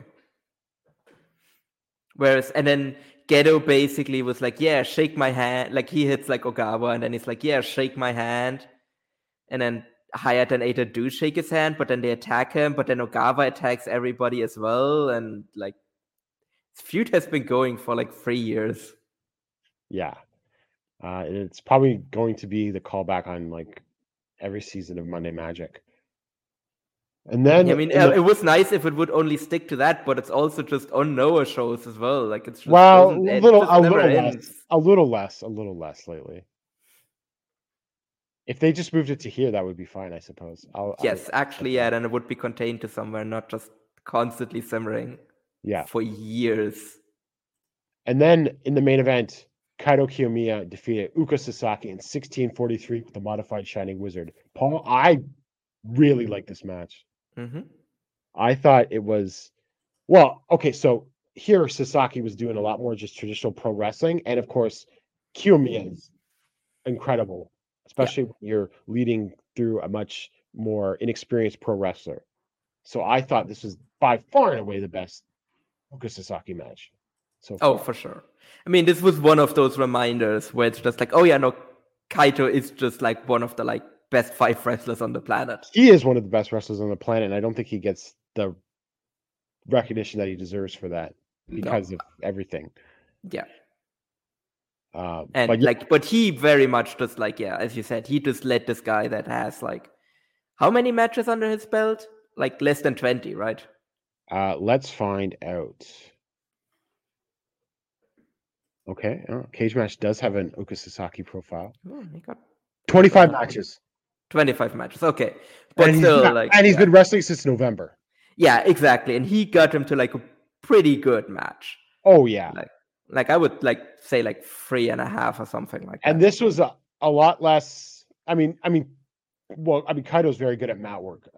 And then Gedo basically was like, yeah, shake my hand. He hits Ogawa, and then he's like, yeah, shake my hand. And then Hayata and Eita do shake his hand, but then they attack him. But then Ogawa attacks everybody as well, and this feud has been going for 3 years. Yeah, it's probably going to be the callback on every season of Monday Magic. And then it was nice if it would only stick to that, but it's also just on Noah shows as well. It's just a little less lately. If they just moved it to here, that would be fine, I suppose. Then it would be contained to somewhere, not just constantly simmering. Yeah, for years. And then in the main event, Kaito Kiyomiya defeated Uka Sasaki in 16:43 with the modified Shining Wizard. Paul, I really like this match. Mm-hmm. I thought it was so here Sasaki was doing a lot more just traditional pro wrestling, and of course Kiyomiya is incredible, especially when you're leading through a much more inexperienced pro wrestler. So I thought this was by far and away the best Yuka Sasaki match. So Oh, for sure. I mean, this was one of those reminders where it's just like, oh yeah, no, Kaito is just like one of the like best 5 wrestlers on the planet. He is one of the best wrestlers on the planet, and I don't think he gets the recognition that he deserves for that because of everything. Yeah. But but he very much just like, yeah, as you said, he just let this guy that has like, how many matches under his belt? Like less than 20, right? Let's find out. Okay, Cage Match does have an Yuka Sasaki profile. Oh, he got 25 matches. 25 matches, okay. But and still, he's been wrestling since November. Yeah, exactly. And he got him to like a pretty good match. Oh yeah. Like I would like say like 3.5 or something like that. And this was a lot less. Kaito's very good at mat work.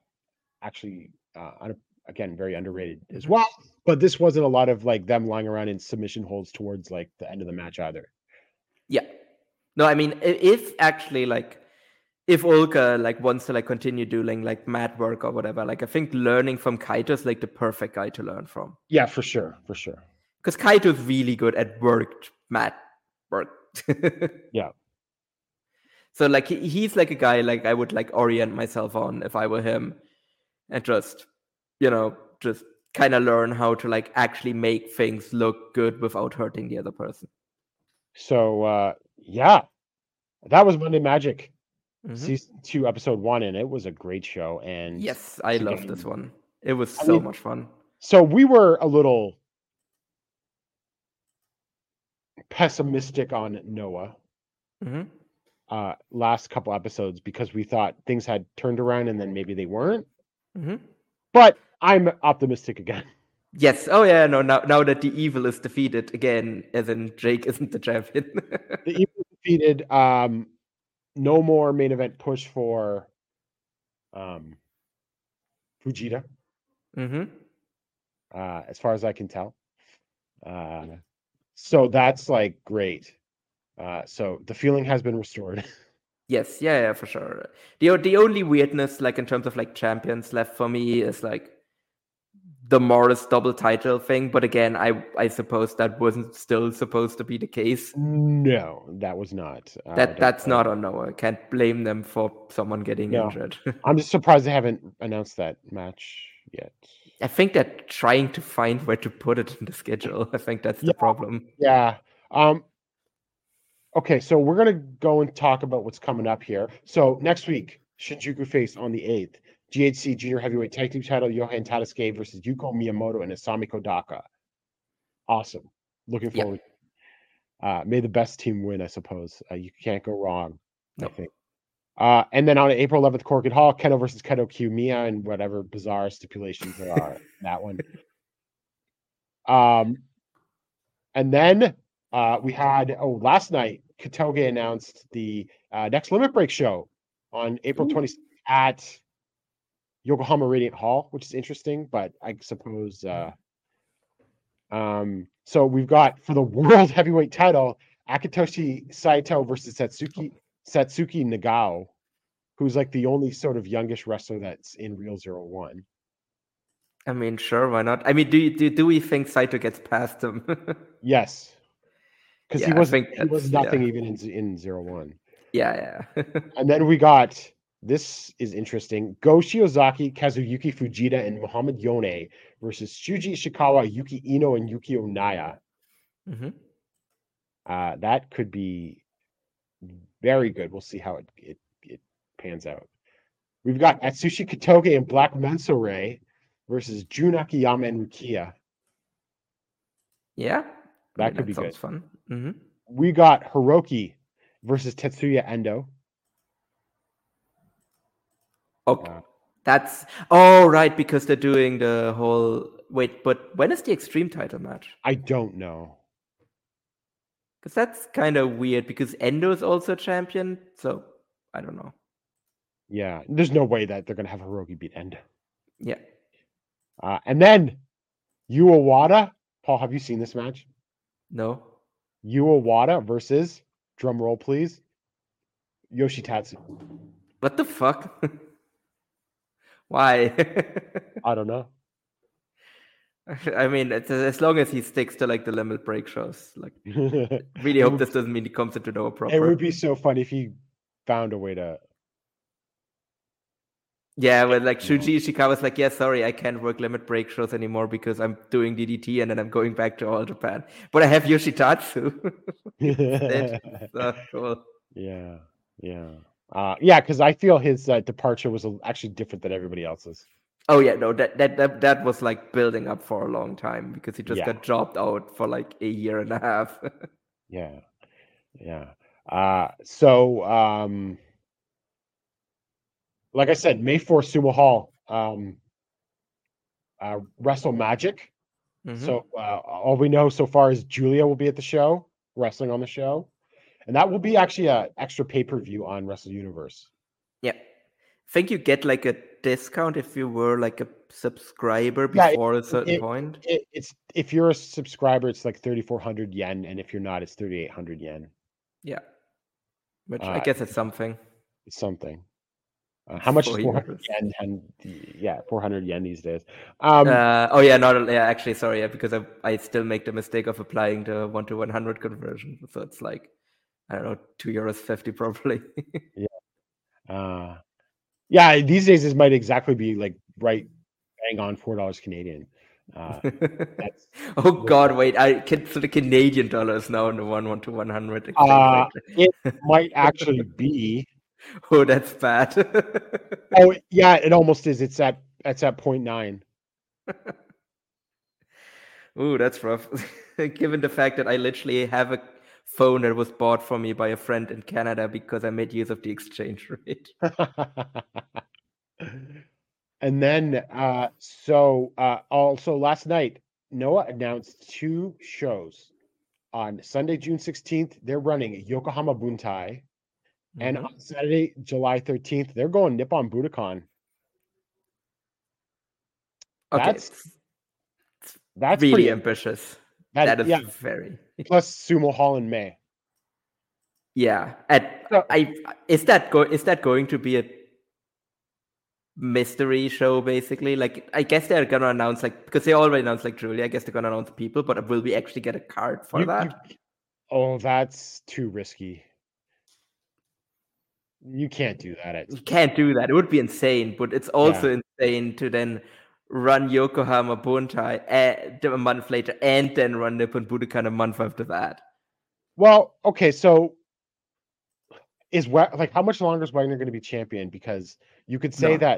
Again, very underrated as well. But this wasn't a lot of like them lying around in submission holds towards like the end of the match either. Yeah. No, I mean, if actually like if Ulka like wants to like continue doing like mat work or whatever, like I think learning from Kaito is like the perfect guy to learn from. Yeah, for sure. Because Kaito's really good at mat work. Yeah. So like he's like a guy like I would like orient myself on if I were him, and just just kind of learn how to like actually make things look good without hurting the other person. So yeah, that was Monday Magic. Season 2, episode 1, and it was a great show. And yes, I loved this one. It was so much fun. So we were a little pessimistic on Noah last couple episodes because we thought things had turned around and then maybe they weren't. But I'm optimistic again. Yes. Oh yeah. No. Now that the evil is defeated again, as in Jake isn't the champion. The evil is defeated. No more main event push for Fujita. As far as I can tell. So that's like great. So the feeling has been restored. Yes, yeah, for sure. The only weirdness, like in terms of like champions left for me, is like the Morris double title thing. But again, I suppose that wasn't still supposed to be the case. No, that was not. That's not on Noah. Can't blame them for someone getting injured. I'm just surprised they haven't announced that match yet. I think they're trying to find where to put it in the schedule. I think that's the problem. Yeah. Okay, so we're going to go and talk about what's coming up here. So next week, Shinjuku face on the 8th. GHC Junior Heavyweight Tag Team title, Johan Tadasuke versus Yuko Miyamoto and Asami Kodaka. Awesome. Looking forward. May the best team win, I suppose. You can't go wrong, I think. And then on April 11th, Korakuen Hall, Kendo versus Kendo Kiyomiya and whatever bizarre stipulations there are in that one. And then we had, last night, Katoge announced the next Limit Break show on April 26th at Yokohama Radiant Hall, which is interesting, but I suppose. So we've got for the World Heavyweight title, Akitoshi Saito versus Satsuki Nagao, who's like the only sort of youngish wrestler that's in Real 01. I mean, sure, why not? I mean, do we think Saito gets past him? Yes. Because he was nothing even in 01. Yeah. And then we got, this is interesting, Go Shiozaki, Kazuyuki Fujita, and Muhammad Yone versus Shuji Ishikawa, Yuki Ino, and Yuki Onaya. That could be very good. We'll see how it pans out. We've got Atsushi Katoge and Black Mansoray versus Jun Akiyama and Rukia. Yeah. That could be good. Fun. We got Hiroki versus Tetsuya Endo. Okay. That's right, because they're doing the whole but when is the Extreme title match? I don't know. Because that's kind of weird because Endo is also champion, so I don't know. Yeah, there's no way that they're gonna have Hiroki beat Endo. Yeah. And then Yu Owada. Paul, have you seen this match? No. Yu Owada versus, drum roll please, Yoshitatsu. What the fuck? Why? I don't know. I mean, as long as he sticks to like the limit break shows, like really hope this doesn't mean he comes into Noah proper. It would be so funny if he found a way to. Yeah, well, like Shuji Ishikawa's like, yeah, sorry, I can't work limit break shows anymore because I'm doing DDT and then I'm going back to All Japan. But I have Yoshitatsu. So cool. Yeah. Yeah, because I feel his departure was actually different than everybody else's. Oh yeah, no, that was like building up for a long time because he just got dropped out for like a year and a half. Yeah. Like I said, May 4th, Sumo Hall, Wrestle Magic. Mm-hmm. So all we know so far is Julia will be at the show, wrestling on the show. And that will be actually an extra pay-per-view on Wrestle Universe. Yeah. I think you get like a discount if you were like a subscriber before a certain point. It's if you're a subscriber, it's like 3,400 yen. And if you're not, it's 3,800 yen. Yeah. Which I guess it's something. It's something. How much is 400 yen? And 400 yen these days. Actually, sorry, because I still make the mistake of applying the 1-to-100 conversion. So it's like, I don't know, €2.50 probably. Yeah. These days this might exactly be like right bang on $4 Canadian. Oh God, wait! So the Canadian dollar is now in the 1-to-100. It might actually be. Oh, that's bad. Oh yeah, it almost is. It's at 0.9. Ooh, that's rough. Given the fact that I literally have a phone that was bought for me by a friend in Canada because I made use of the exchange rate. And then, also last night, Noah announced 2 shows. On Sunday, June 16th, they're running Yokohama Buntai. And on Saturday, July 13th, they're going Nippon Budokan. Okay. That's really pretty ambitious. That is very. Plus Sumo Hall in May. Yeah. Is that going to be a mystery show basically? Like, I guess they're gonna announce because they already announced Julia. I guess they're gonna announce people, but will we actually get a card for that? That's too risky. You can't do that. You can't do that. It would be insane, but it's also insane to then run Yokohama Buntai a month later and then run Nippon Budokan a month after that. Well, okay, so how much longer is Wagner going to be champion? Because you could say that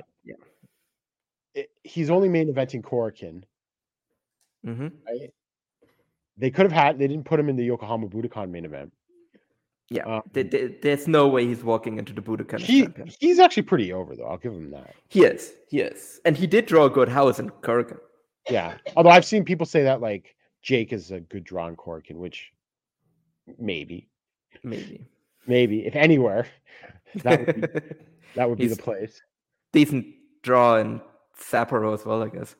he's only main eventing Korakuen. Mm-hmm. Right? They didn't put him in the Yokohama Budokan main event. Yeah, there's no way he's walking into the Budokan champion. He's actually pretty over, though. I'll give him that. He is. And he did draw a good house in Korakuen. Yeah, although I've seen people say that, like, Jake is a good draw in Korakuen, which maybe, if anywhere, that would be the place. Decent draw in Sapporo as well, I guess.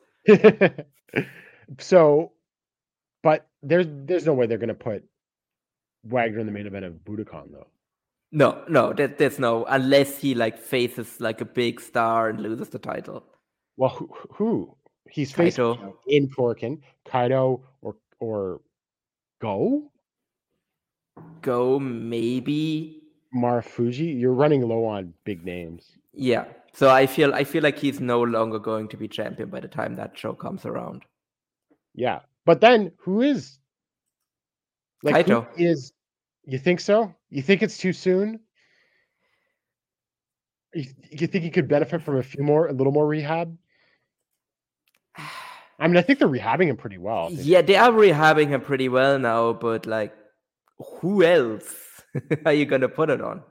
So, but there's no way they're going to put Wagner in the main event of Budokan, though. No, there's no, unless he faces a big star and loses the title. Well, who? He's facing in Korakuen, Kaito or Go? Go, maybe. Marufuji. You're running low on big names. Yeah. So I feel like he's no longer going to be champion by the time that show comes around. Yeah. But then who is? Kaito. You think so? You think it's too soon? You think he could benefit from a little more rehab? I mean, I think they're rehabbing him pretty well. Yeah, they are rehabbing him pretty well now, but who else are you going to put it on?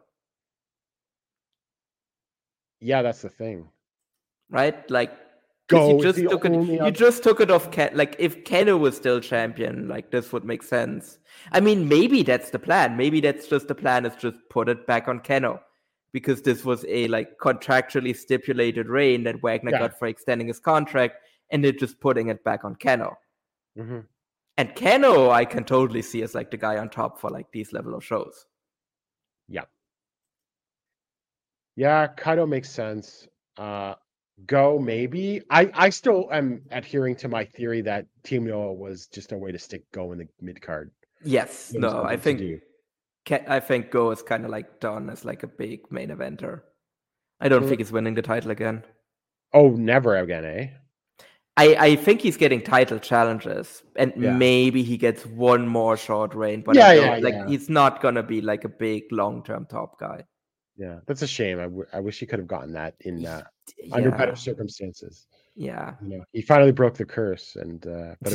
Yeah, that's the thing. Right? Go. You just took it off Ken. If Keno was still champion, this would make sense. I mean, maybe that's the plan. Maybe that's just the plan, is just put it back on Keno. Because this was a contractually stipulated reign that Wagner got for extending his contract, and they're just putting it back on Keno. Mm-hmm. And Keno, I can totally see as the guy on top for these level of shows. Yeah. Yeah, Kaito makes sense. go, maybe. I still am adhering to my theory that Team Noah was just a way to stick Go in the mid card. Yes, no, I think Go is kind of like done as like a big main eventer. I don't think he's winning the title again. Oh, never again, eh? I think he's getting title challenges, and maybe he gets one more short reign. But he's not gonna be like a big long-term top guy. Yeah, that's a shame. I wish he could have gotten that in under better circumstances. Yeah, he finally broke the curse, and but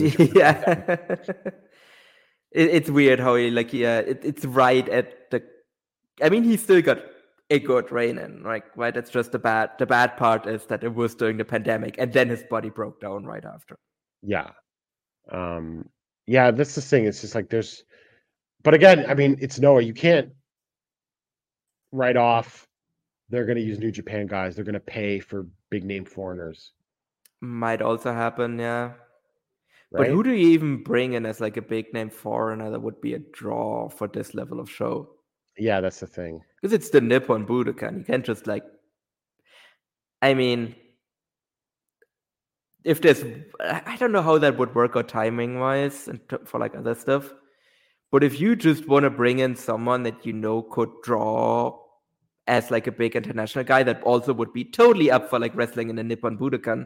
it's weird how he it's right at the. I mean, he still got a good reign in, right? That's just the bad part is that it was during the pandemic, and then his body broke down right after. Yeah, that's the thing. It's just like but again, I mean, it's Noah. You can't write off. They're going to use New Japan guys. They're going to pay for big name foreigners. Might also happen, yeah. Right? But who do you even bring in as like a big name foreigner that would be a draw for this level of show? Yeah, that's the thing. Because it's the Nippon Budokan. You can't just I mean, if there's, I don't know how that would work out timing wise and for like other stuff. But if you just want to bring in someone that could draw as like a big international guy that also would be totally up for like wrestling in the Nippon Budokan,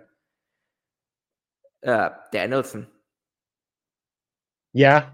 Danielson. Yeah.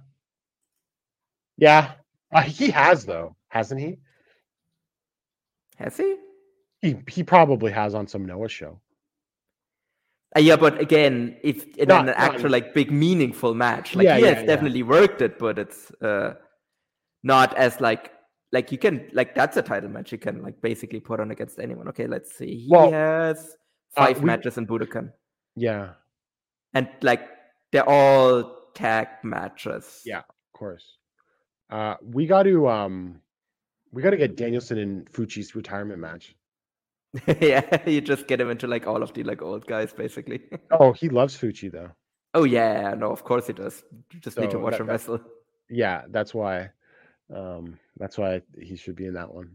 He has though, hasn't he? Has he? He probably has on some Noah show. Yeah, but again, if in an actual like big meaningful match, he has definitely worked it, but it's not as like you can that's a title match you can like basically put on against anyone. Okay, let's see. He has 5 matches in Budokan. Yeah, and like they're all tag matches. Yeah, of course. We got to get Danielson in Fuchi's retirement match. Yeah, you just get him into like all of the like old guys basically. Oh, he loves Fuchi though. Oh yeah, no, of course he does. You just need to watch him wrestle. Yeah, that's why. That's why he should be in that one.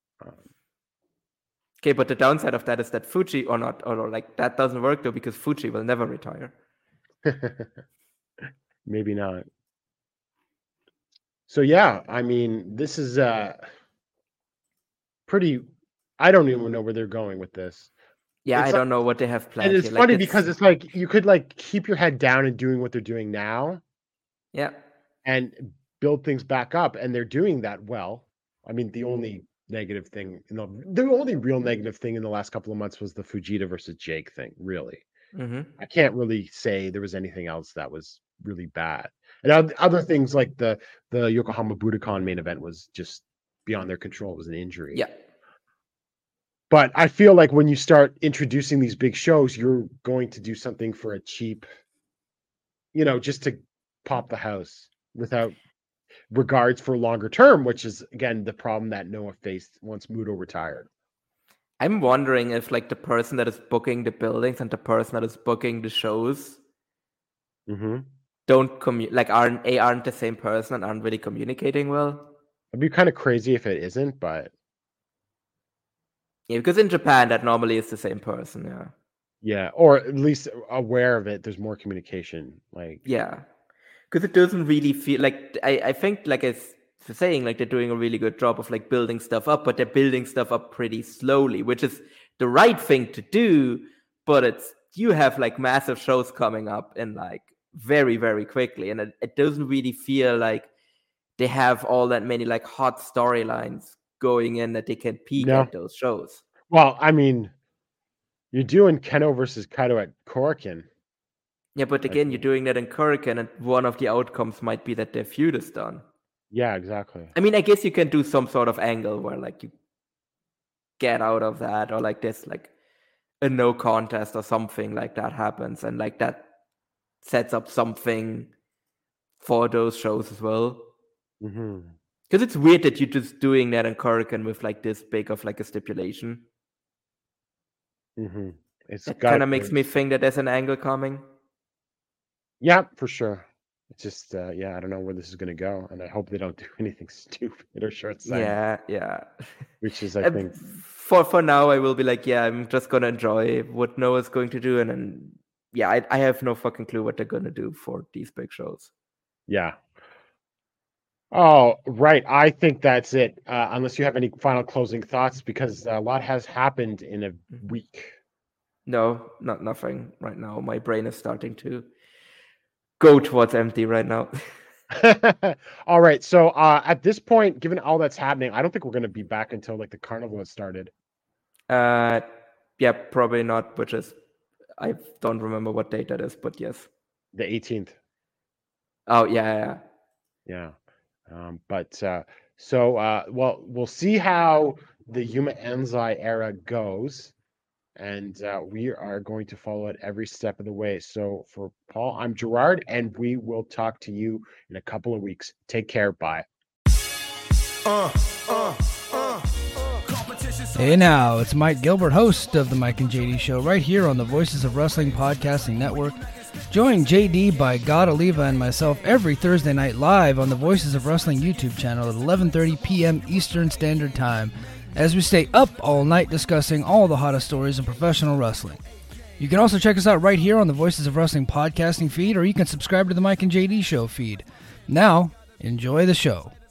Okay, but the downside of that is that Fuchi or like that doesn't work though because Fuchi will never retire. Maybe not. So yeah, I mean, this is pretty. I don't even know where they're going with this. Yeah, I don't know what they have planned. And it's funny because it's like you could like keep your head down and doing what they're doing now. Yeah. And build things back up, and they're doing that well. I mean, the only negative thing, the only real negative thing in the last couple of months was the Fujita versus Jake thing. Really, I can't really say there was anything else that was really bad. And other things like the Yokohama Budokan main event was just beyond their control. It was an injury. Yeah. But I feel like when you start introducing these big shows, you're going to do something for a cheap, just to pop the house without regards for longer term, which is again the problem that Noah faced once Muto retired. I'm wondering if like the person that is booking the buildings and the person that is booking the shows don't aren't the same person and aren't really communicating well. It'd be kind of crazy if it isn't, but yeah, because in Japan that normally is the same person. Yeah, or at least aware of it. There's more communication. Because it doesn't really feel like I think like it's saying like they're doing a really good job of like building stuff up, but they're building stuff up pretty slowly, which is the right thing to do. But you have like massive shows coming up in like very, very quickly, and it doesn't really feel like they have all that many like hot storylines going in that they can peak at those shows. Well, I mean, you're doing Keno versus Kaito at Korakuen. Yeah, but again, you're doing that in Korakuen, and one of the outcomes might be that their feud is done. Yeah, exactly. I mean, I guess you can do some sort of angle where like you get out of that, or like there's like a no contest or something like that happens, and like that sets up something for those shows as well. Because it's weird that you're just doing that in Korakuen with like this big of like a stipulation. It kind of makes me think that there's an angle coming. Yeah, for sure. It's just, I don't know where this is going to go, and I hope they don't do anything stupid or short-sighted. Yeah. Which is, I think, for now, I will be like, I'm just gonna enjoy what Noah's going to do, and then, I have no fucking clue what they're gonna do for these big shows. Yeah. Oh, right. I think that's it. Unless you have any final closing thoughts, because a lot has happened in a week. No, nothing right now. My brain is starting to go towards empty right now. All right. So at this point, given all that's happening, I don't think we're going to be back until like the carnival has started. Probably not. I don't remember what date that is, but yes, the 18th. Oh yeah. We'll see how the Yuma Anzai era goes, and we are going to follow it every step of the way. So for Paul, I'm Gerard, and we will talk to you in a couple of weeks. Take care. Bye. Hey now, it's Mike Gilbert, host of the Mike and JD Show, right here on the Voices of Wrestling Podcasting Network. Join JD by God Oliva and myself every Thursday night live on the Voices of Wrestling YouTube channel at 11:30 p.m. Eastern Standard Time, as we stay up all night discussing all the hottest stories in professional wrestling. You can also check us out right here on the Voices of Wrestling podcasting feed, or you can subscribe to the Mike and JD Show feed. Now, enjoy the show.